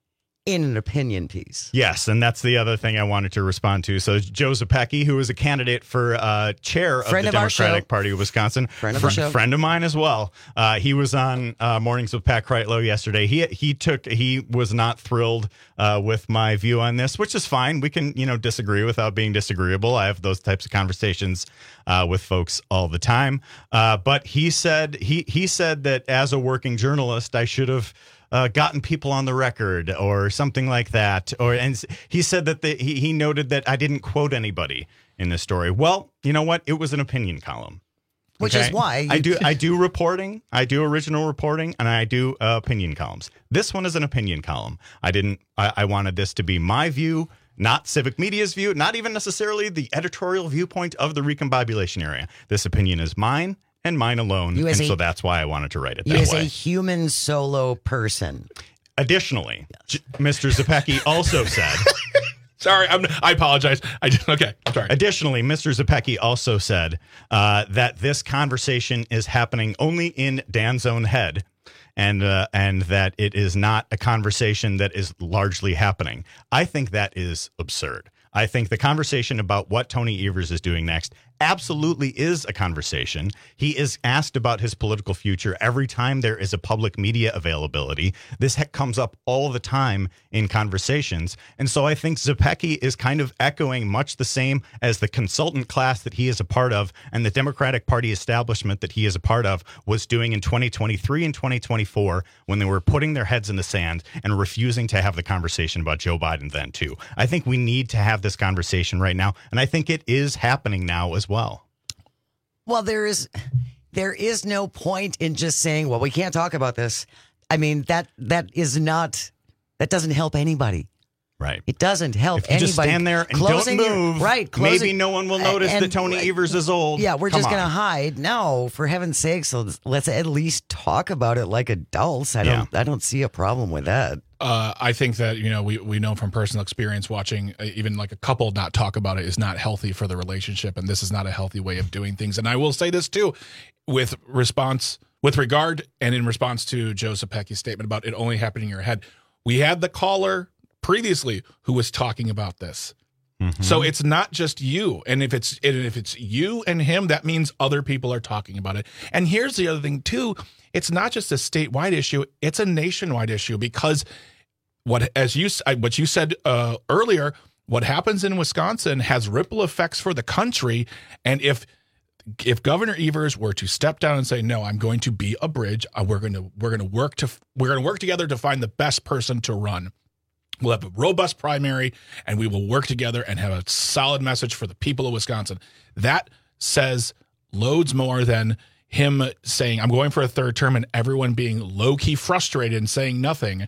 in an opinion piece. Yes, and that's the other thing I wanted to respond to. So Joe Zepecki, who is a candidate for uh, chair of Friend the of our Democratic show. Party of Wisconsin, Friend of fr- the show. friend of mine as well. Uh, he was on uh, Mornings with Pat Kreitlow yesterday. He he took he was not thrilled uh, with my view on this, which is fine. We can you know disagree without being disagreeable. I have those types of conversations uh, with folks all the time. Uh, but he said he he said that as a working journalist, I should have. Uh, gotten people on the record or something like that. Or and he said that the, he, he noted that I didn't quote anybody in this story. Well, you know what? It was an opinion column. Which is why I you- do I do reporting, I do original reporting, and I do uh, opinion columns. This one is an opinion column. I didn't. I, I wanted this to be my view, not Civic Media's view, not even necessarily the editorial viewpoint of the Recombobulation Area. This opinion is mine and mine alone, You and as a- so that's why I wanted to write it You that as way. a human solo person. Additionally, J- Mister Zepecki also said. Sorry, I'm, I apologize. I did, okay, I'm sorry. Additionally, Mister Zepecki also said uh, that this conversation is happening only in Dan's own head, and uh, and that it is not a conversation that is largely happening. I think that is absurd. I think the conversation about what Tony Evers is doing next absolutely is a conversation. He is asked about his political future every time there is a public media availability. This heck comes up all the time in conversations. And so I think Zepecki is kind of echoing much the same as the consultant class that he is a part of and the Democratic Party establishment that he is a part of was doing in twenty twenty-three and twenty twenty-four when they were putting their heads in the sand and refusing to have the conversation about Joe Biden then too. I think we need to have this conversation right now, and I think it is happening now as well. Well, there is there is no point in just saying, well, we can't talk about this. I mean, that that is not that doesn't help anybody. Right. It doesn't help If you anybody. just stand there and Closing don't your- move, right? maybe closing- no one will notice and- that Tony Evers is old. Yeah, we're Come just going to on. hide. No, for heaven's sakes, let's, let's at least talk about it like adults. I don't. I don't see a problem with that. Uh, I think that, you know, we, we know from personal experience watching uh, even like a couple not talk about it is not healthy for the relationship. And this is not a healthy way of doing things. And I will say this, too, with response, with regard and in response to Joe Zepecki's statement about it only happening in your head. We had the caller previously who was talking about this. Mm-hmm. So it's not just you. And if it's and if it's you and him, that means other people are talking about it. And here's the other thing, too. It's not just a statewide issue. It's a nationwide issue because what as you what you said uh, earlier, what happens in Wisconsin has ripple effects for the country. And if if Governor Evers were to step down and say, no, I'm going to be a bridge, uh, we're going to we're going to work to we're going to work together to find the best person to run. We'll have a robust primary, and we will work together and have a solid message for the people of Wisconsin. That says loads more than him saying, I'm going for a third term, and everyone being low-key frustrated and saying nothing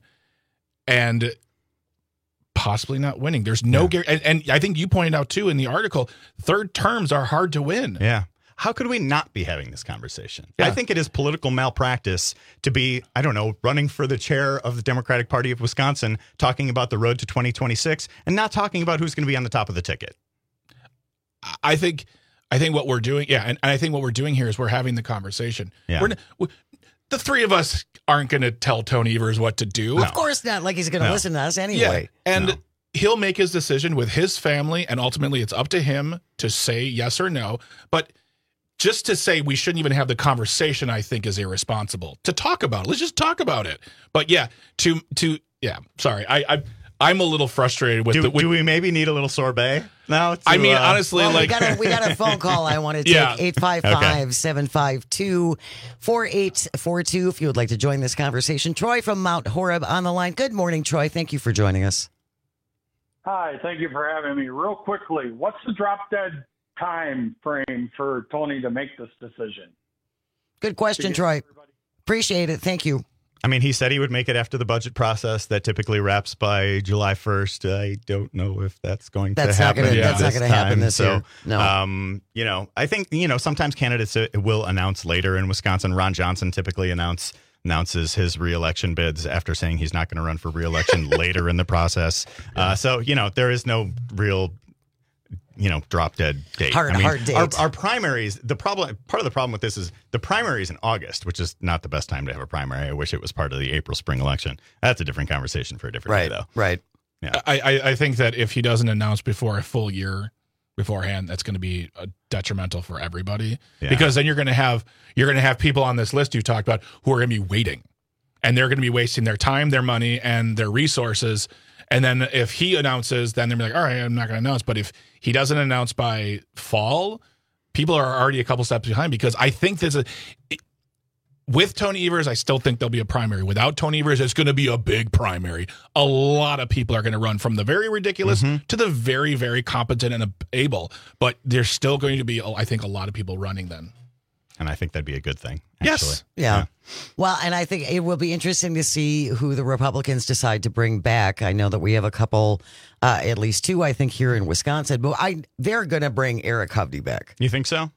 and possibly not winning. There's no yeah. guarantee. And, and I think you pointed out, too, in the article, third terms are hard to win. Yeah. How could we not be having this conversation? Yeah. I think it is political malpractice to be, I don't know, running for the chair of the Democratic Party of Wisconsin, talking about the road to twenty twenty-six and not talking about who's going to be on the top of the ticket. I think I think what we're doing, yeah, and, and I think what we're doing here is we're having the conversation. Yeah. We're, we, the three of us aren't going to tell Tony Evers what to do. No. Of course not. Like he's going to No. listen to us anyway. Yeah. And No. he'll make his decision with his family, and ultimately it's up to him to say yes or no. But just to say we shouldn't even have the conversation, I think, is irresponsible. To talk about it, let's just talk about it. But yeah, to to yeah, sorry, I I I'm a little frustrated with do, the. With, do we maybe need a little sorbet now? To, I mean, uh, honestly, well, like we got a we got a phone call I want to take. Yeah. eight five five, seven five two, four eight four two if you would like to join this conversation. Troy from Mount Horeb on the line. Good morning, Troy. Thank you for joining us. Hi, thank you for having me. Real quickly, what's the drop dead time frame for Tony to make this decision? Good question, Troy. Appreciate it. Thank you. I mean, he said he would make it after the budget process that typically wraps by July first. I don't know if that's going That's to not happen. gonna- this that's not gonna happen time. this so, year. No. Um, you know, I think, you know, sometimes candidates uh, will announce later in Wisconsin. Ron Johnson typically announce announces his reelection bids after saying he's not going to run for reelection later in the process. Uh, so, you know, there is no real you know, drop dead date. Hard, I mean, hard date. Our, our primaries, the problem, part of the problem with this is the primary is in August, which is not the best time to have a primary. I wish it was part of the April spring election. That's a different conversation for a different Right, day, though. right. Yeah. I, I, I think that if he doesn't announce before a full year beforehand, that's going to be uh, detrimental for everybody. Yeah. Because then you're going to have you're going to have people on this list you talked about who are going to be waiting, and they're going to be wasting their time, their money, and their resources. And then if he announces, then they're like, all right, I'm not going to announce. But if he doesn't announce by fall, people are already a couple steps behind, because I think there's a it, with Tony Evers, I still think there'll be a primary. Without Tony Evers, it's going to be a big primary. A lot of people are going to run, from the very ridiculous Mm-hmm. to the very, very competent and able. But there's still going to be, I think, a lot of people running then. And I think that'd be a good thing. Yes. Actually. Yeah. Well, and I think it will be interesting to see who the Republicans decide to bring back. I know that we have a couple, uh, at least two, I think, here in Wisconsin. But I, they're going to bring Eric Hovde back. You think so?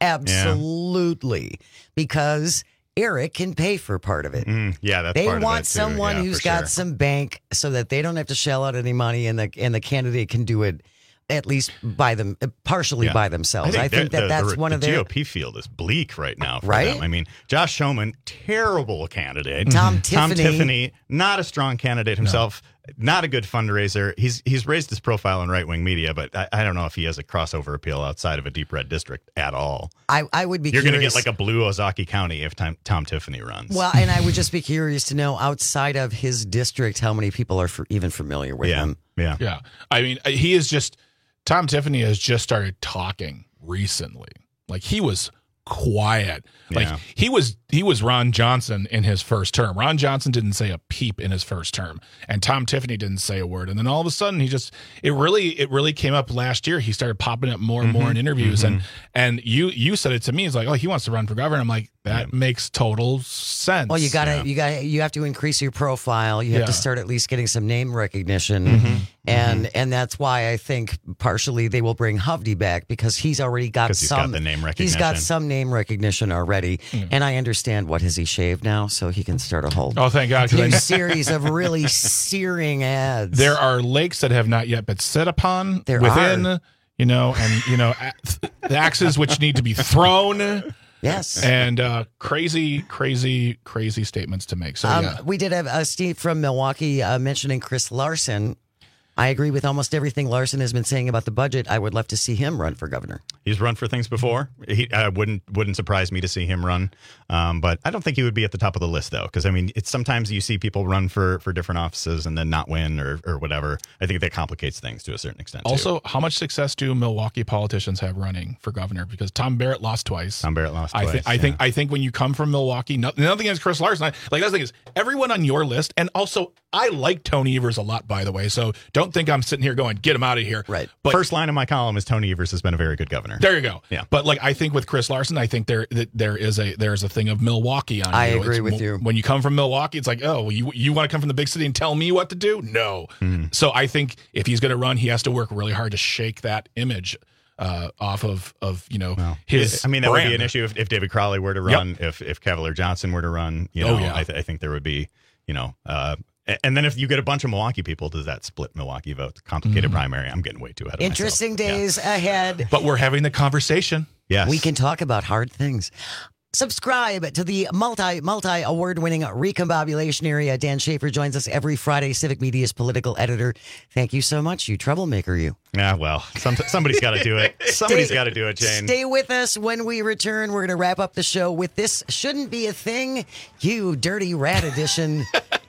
Absolutely. Because Eric can pay for part of it. Mm, yeah, that's They part of want it, too. someone Yeah, who's for got sure. some bank so that they don't have to shell out any money, and the and the candidate can do it at least by them, partially Yeah. by themselves. I think, they're- that the- that's the, one of the their. G O P field is bleak right now, for Right? them. I mean, Josh Schoeman, terrible candidate. Tom Tom Tiffany. Tiffany, not a strong candidate himself. Not a good fundraiser. He's he's raised his profile in right wing media, but I, I don't know if he has a crossover appeal outside of a deep red district at all. I, I would be You're going to curious. get like a blue Ozaki County if Tom, Tom Tiffany runs. Well, and I would just be curious to know, outside of his district, how many people are for, even familiar with yeah, him. yeah, Yeah. I mean, he is just, Tom Tiffany has just started talking recently. Like, he was quiet. Like, Yeah. he was he was Ron Johnson in his first term. Ron Johnson didn't say a peep in his first term, and Tom Tiffany didn't say a word. And then all of a sudden, he just it really it really came up last year. He started popping up more and more in interviews, and and you you said it to me. It's like, oh, he wants to run for governor. I'm like, that makes total sense. Well, you got to you got to you have to increase your profile. You have to Yeah. start at least getting some name recognition, Mm-hmm. and and that's why I think partially they will bring Hovde back, because he's already got 'Cause he's got some the name He's got recognition. some name recognition already, Mm. and I understand what has he shaved now, so he can start a whole Oh, thank God, 'cause new I- series of really searing ads. There are lakes that have not yet been set upon There within, are. you know, and you know, a- the axes which need to be thrown. Yes. And uh, crazy, crazy, crazy statements to make. So Um, yeah, We did have uh, Steve from Milwaukee uh, mentioning Chris Larson. I agree with almost everything Larson has been saying about the budget. I would love to see him run for governor. He's run for things before. He uh, wouldn't wouldn't surprise me to see him run, um, but I don't think he would be at the top of the list though. Because I mean, it's sometimes you see people run for, for different offices and then not win or, or whatever. I think that complicates things to a certain extent. too. also, how much success do Milwaukee politicians have running for governor? Because Tom Barrett lost twice. Tom Barrett lost I twice. think. I yeah. think. I think when you come from Milwaukee, no, nothing against Chris Larson. I, like that's the thing is, everyone on your list, and also I like Tony Evers a lot, by the way. So don't think I'm sitting here going, get him out of here. Right. But First line of my column is Tony Evers has been a very good governor. there you go. Yeah. But like I think with Chris Larson, I think there that there is a there is a thing of Milwaukee on I you. agree It's with mo- you. When you come from Milwaukee, it's like, oh, you you want to come from the big city and tell me what to do? No. Hmm. So I think if he's going to run, he has to work really hard to shake that image uh, off of of you know his. I mean, that would be brand. an issue if, if David Crowley were to run, if if Cavalier Johnson were to run. You know, Oh, yeah. I, th- I think there would be, you know, uh, a- and then if you get a bunch of Milwaukee people, does that split Milwaukee votes? Complicated Mhm. primary. I'm getting way too ahead of Interesting myself. days ahead. But we're having the conversation. Yes. We can talk about hard things. Subscribe to the multi, multi award winning recombobulation area. Dan Schaefer joins us every Friday, Civic Media's political editor. Thank you so much, you troublemaker, you. Yeah, well, some, somebody's got to do it. Somebody's got to do it, Jane. Stay with us. When we return, we're going to wrap up the show with This Shouldn't Be a Thing, You Dirty Rat Edition.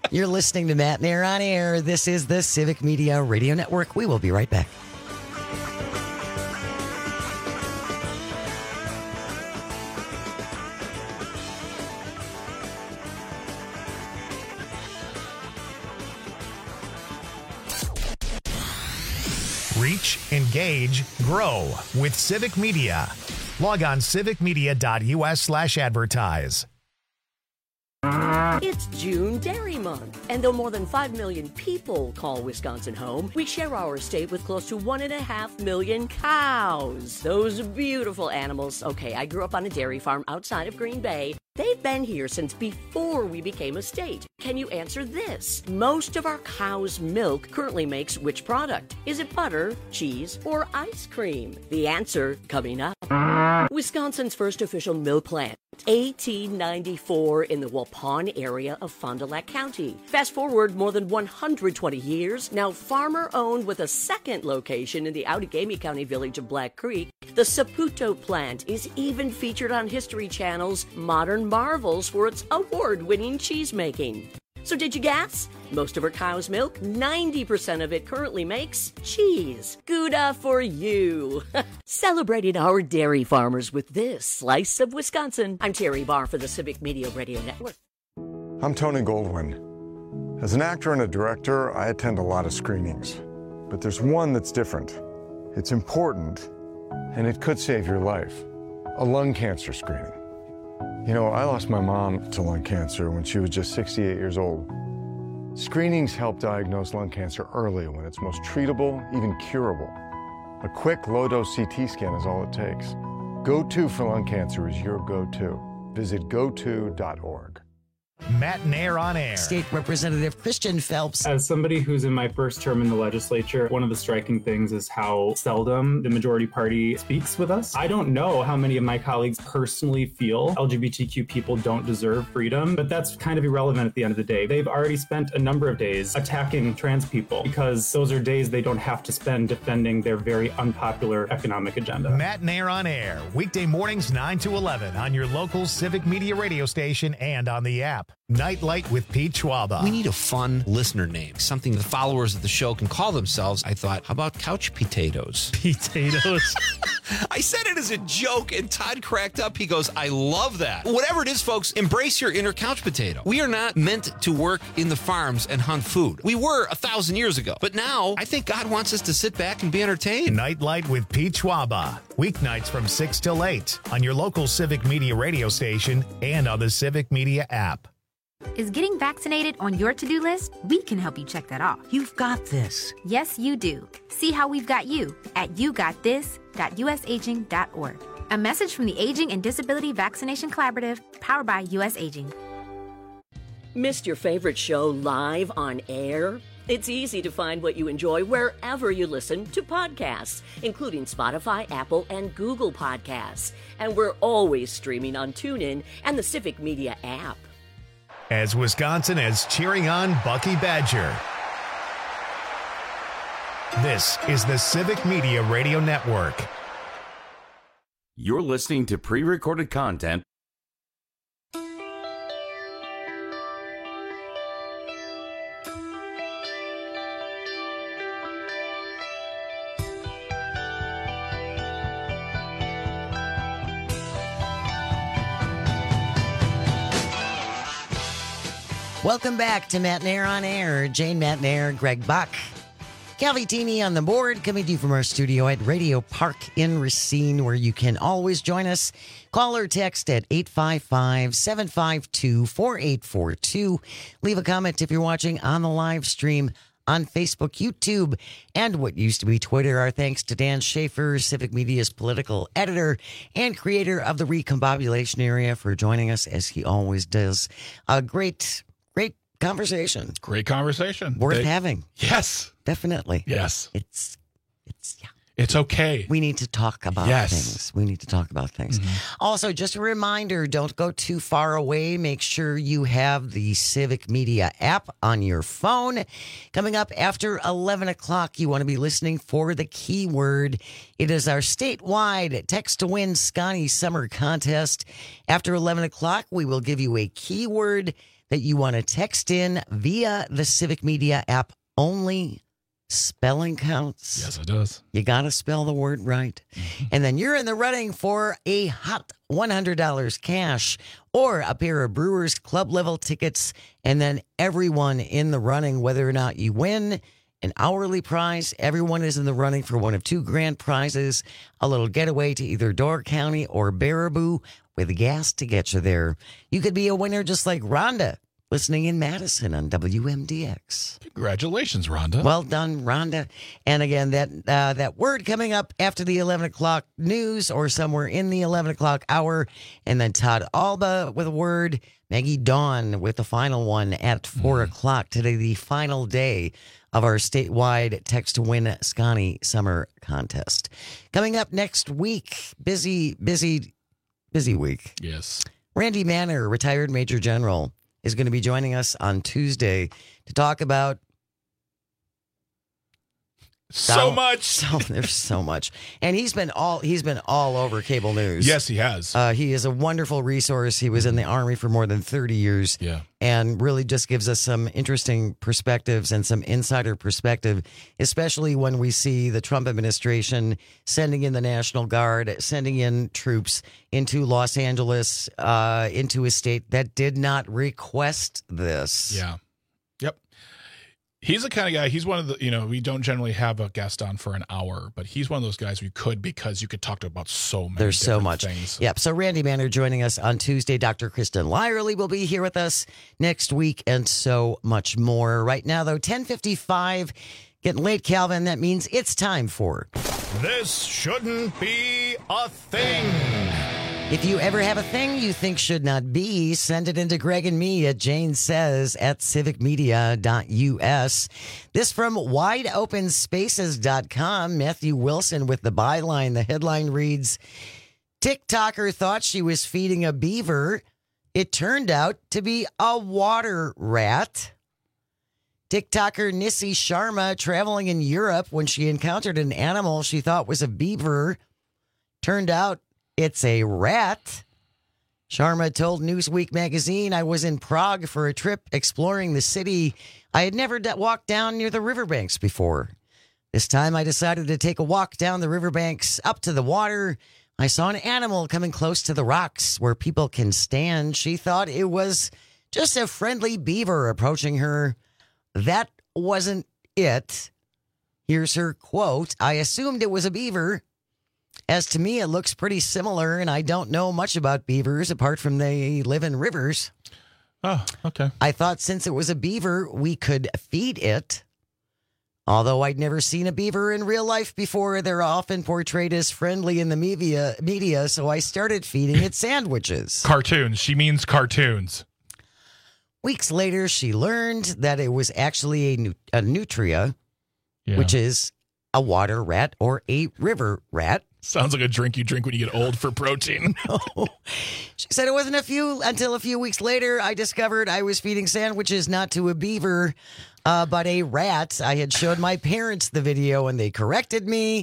You're listening to Matt and Air on Air. This is the Civic Media Radio Network. We will be right back. Reach, engage, grow with Civic Media. Log on civicmedia.us slash advertise. It's June Dairy Month, and though more than five million people call Wisconsin home, we share our state with close to one and a half million cows. Those beautiful animals. Okay, I grew up on a dairy farm outside of Green Bay. They've been here since before we became a state. Can you answer this? Most of our cow's milk currently makes which product? Is it butter, cheese, or ice cream? The answer coming up. Wisconsin's first official milk plant, eighteen ninety-four, in the Waupun area of Fond du Lac County. Fast forward more than one hundred twenty years, now farmer-owned with a second location in the Outagamie County village of Black Creek. The Saputo plant is even featured on History Channel's Modern Marvels for its award-winning cheese making. So did you guess? Most of our cow's milk, ninety percent of it currently makes cheese. Gouda for you. Celebrating our dairy farmers with this slice of Wisconsin. I'm Terry Barr for the Civic Media Radio Network. I'm Tony Goldwyn. As an actor and a director, I attend a lot of screenings. But there's one that's different. It's important, and it could save your life. A lung cancer screening. You know, I lost my mom to lung cancer when she was just sixty-eight years old. Screenings help diagnose lung cancer early when it's most treatable, even curable. A quick low-dose C T scan is all it takes. Go To for lung cancer is your go-to. Visit go to dot org. Matt and Air on Air. State Representative Christian Phelps. As somebody who's in my first term in the legislature, one of the striking things is how seldom the majority party speaks with us. I don't know how many of my colleagues personally feel L G B T Q people don't deserve freedom, but that's kind of irrelevant at the end of the day. They've already spent a number of days attacking trans people because those are days they don't have to spend defending their very unpopular economic agenda. Matt and Air on Air, weekday mornings nine to eleven on your local Civic Media radio station and on the app. Nightlight with Pete Schwaba. We need a fun listener name, something the followers of the show can call themselves. I thought, how about couch potatoes? Potatoes. I said it as a joke, and Todd cracked up. He goes, I love that. Whatever it is, folks, embrace your inner couch potato. We are not meant to work in the farms and hunt food. We were a thousand years ago. But now, I think God wants us to sit back and be entertained. Nightlight with Pete Schwaba. Weeknights from six till eight on your local Civic Media radio station and on the Civic Media app. Is getting vaccinated on your to-do list? We can help you check that off. You've got this. Yes, you do. See how we've got you at you got this dot u s aging dot org. A message from the Aging and Disability Vaccination Collaborative, powered by U S Aging. Missed your favorite show live on air? It's easy to find what you enjoy wherever you listen to podcasts, including Spotify, Apple, and Google Podcasts. And we're always streaming on TuneIn and the Civic Media app. As Wisconsin is cheering on Bucky Badger. This is the Civic Media Radio Network. You're listening to pre-recorded content. Welcome back to Matt and Air on Air. Jane Matt and Air, Greg Buck. Calvi on the board, coming to you from our studio at Radio Park in Racine, where you can always join us. Call or text at eight five five, seven five two, four eight four two. Leave a comment if you're watching on the live stream on Facebook, YouTube, and what used to be Twitter. Our thanks to Dan Schaefer, Civic Media's political editor and creator of the Recombobulation Area, for joining us, as he always does. A great, great conversation. Great conversation. Worth They, having. Yes. Definitely. Yes. It's, it's, yeah. It's okay. We need to talk about yes. things. We need to talk about things. Mm-hmm. Also, just a reminder, don't go too far away. Make sure you have the Civic Media app on your phone. Coming up after eleven o'clock, you want to be listening for the keyword. It is our statewide Text to Win Scotty Summer Contest. After eleven o'clock, we will give you a keyword that you want to text in via the Civic Media app only. Spelling counts. Yes, it does. You got to spell the word right. Mm-hmm. And then you're in the running for a hot one hundred dollars cash or a pair of Brewers Club level tickets. And then everyone in the running, whether or not you win an hourly prize, everyone is in the running for one of two grand prizes, a little getaway to either Door County or Baraboo with gas to get you there. You could be a winner just like Rhonda, listening in Madison on W M D X. Congratulations, Rhonda. Well done, Rhonda. And again, that uh, that word coming up after the eleven o'clock news or somewhere in the eleven o'clock hour. And then Todd Alba with a word. Maggie Dawn with the final one at four mm. o'clock. Today, the final day of our statewide Text to Win Scotty Summer Contest. Coming up next week, busy, busy, busy week. Yes. Randy Manor, retired Major General, is going to be joining us on Tuesday to talk about so Donald, much. So there's so much, and he's been all he's been all over cable news. Yes, he has. Uh, he is a wonderful resource. He was in the Army for more than thirty years. Yeah, and really just gives us some interesting perspectives and some insider perspective, especially when we see the Trump administration sending in the National Guard, sending in troops into Los Angeles, uh, into a state that did not request this. Yeah. Yep. He's the kind of guy, he's one of the, you know, we don't generally have a guest on for an hour, but he's one of those guys we could because you could talk to about so many There's so much. things. Yep. So Randy Manor joining us on Tuesday. Doctor Kristen Lyerly will be here with us next week and so much more. Right now, though, ten fifty-five, getting late, Calvin. That means it's time for This Shouldn't Be a Thing. If you ever have a thing you think should not be, send it into Greg and me at Jane Says at civic media dot U S. This from wide open spaces dot com. Matthew Wilson with the byline. The headline reads, TikToker thought she was feeding a beaver. It turned out to be a water rat. TikToker Nissi Sharma traveling in Europe when she encountered an animal she thought was a beaver. Turned out it's a rat. Sharma told Newsweek magazine, I was in Prague for a trip exploring the city. I had never d- walked down near the riverbanks before. This time I decided to take a walk down the riverbanks up to the water. I saw an animal coming close to the rocks where people can stand. She thought it was just a friendly beaver approaching her. That wasn't it. Here's her quote. I assumed it was a beaver. As to me, it looks pretty similar, and I don't know much about beavers apart from they live in rivers. Oh, okay. I thought since it was a beaver, we could feed it. Although I'd never seen a beaver in real life before, they're often portrayed as friendly in the media, media so I started feeding it sandwiches. Cartoons. She means cartoons. Weeks later, she learned that it was actually a, nu- a nutria, Yeah. which is a water rat or a river rat. Sounds like a drink you drink when you get old for protein. No. She said it wasn't a few until a few weeks later I discovered I was feeding sandwiches not to a beaver, uh, but a rat. I had showed my parents the video and they corrected me.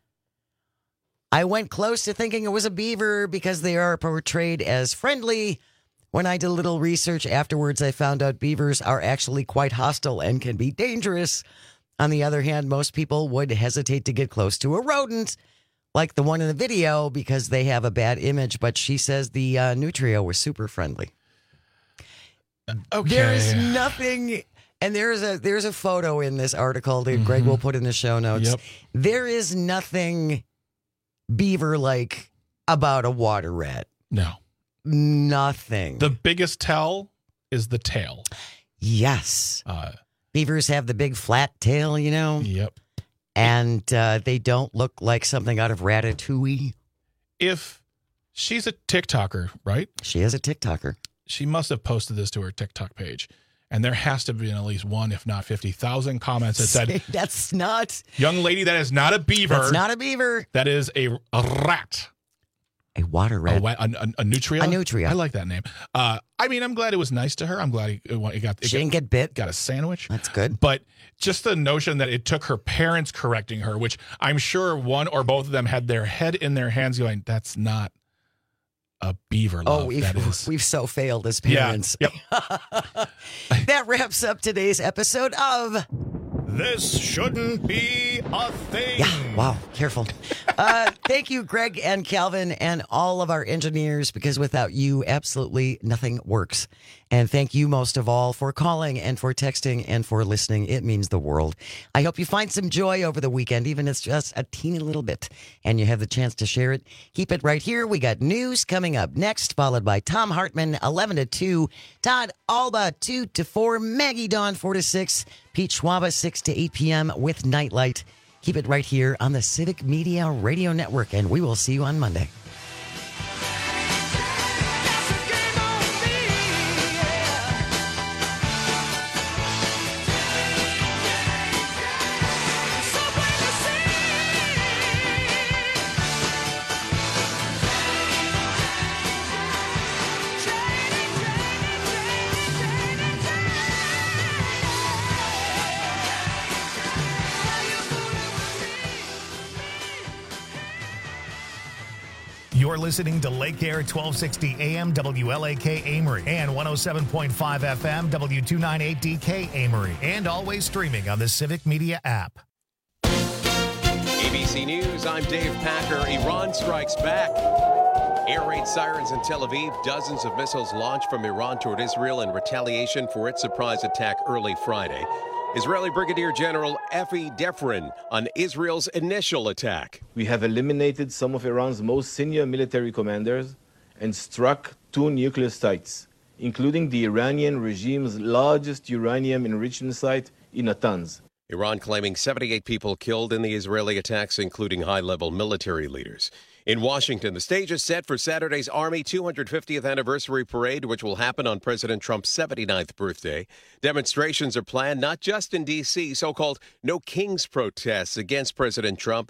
I went close to thinking it was a beaver because they are portrayed as friendly. When I did a little research afterwards, I found out beavers are actually quite hostile and can be dangerous. On the other hand, most people would hesitate to get close to a rodent like the one in the video because they have a bad image, but she says the uh, nutria was super friendly. Okay. There is nothing, and there's a there's a photo in this article that mm-hmm. Greg will put in the show notes. Yep. There is nothing beaver-like about a water rat. No. Nothing. The biggest tell is the tail. Yes. Uh, Beavers have the big flat tail, you know? Yep. And uh, they don't look like something out of Ratatouille. If she's a TikToker, right? She is a TikToker. She must have posted this to her TikTok page. And there has to be at least one, if not fifty thousand comments that said, that's not. Young lady, that is not a beaver. That's not a beaver. That is a, a rat. A water rat. A, a, a, a nutria? A nutria. I like that name. Uh, I mean, I'm glad it was nice to her. I'm glad it, it got. It she got, didn't get bit. Got a sandwich. That's good. But just the notion that it took her parents correcting her, which I'm sure one or both of them had their head in their hands going, that's not a beaver love. Oh, we've, that is. we've so failed as Yeah. parents. Yep. That wraps up today's episode of This Shouldn't Be a Thing. Yeah, wow, careful. Uh, thank you, Greg and Calvin, and all of our engineers, because without you, absolutely nothing works. And thank you most of all for calling and for texting and for listening. It means the world. I hope you find some joy over the weekend, even if it's just a teeny little bit, and you have the chance to share it. Keep it right here. We got news coming up next, followed by Tom Hartman, eleven to two, Todd Alba, two to four, Maggie Dawn, four to six, Pete Schwaba, six to eight p.m. with Nightlight. Keep it right here on the Civic Media Radio Network, and we will see you on Monday. You're listening to Lake Air twelve sixty A M W L A K Amory and one oh seven point five F M W two ninety-eight D K Amory, and always streaming on the Civic Media app. A B C News, I'm Dave Packer. Iran strikes back. Air raid sirens in Tel Aviv. Dozens of missiles launched from Iran toward Israel in retaliation for its surprise attack early Friday. Israeli Brigadier General Efi Defrin on Israel's initial attack. We have eliminated some of Iran's most senior military commanders and struck two nuclear sites, including the Iranian regime's largest uranium enrichment site in Natanz. Iran claiming seventy-eight people killed in the Israeli attacks, including high-level military leaders. In Washington, the stage is set for Saturday's Army two hundred fiftieth anniversary parade, which will happen on President Trump's seventy-ninth birthday. Demonstrations are planned not just in D C, so-called No Kings protests against President Trump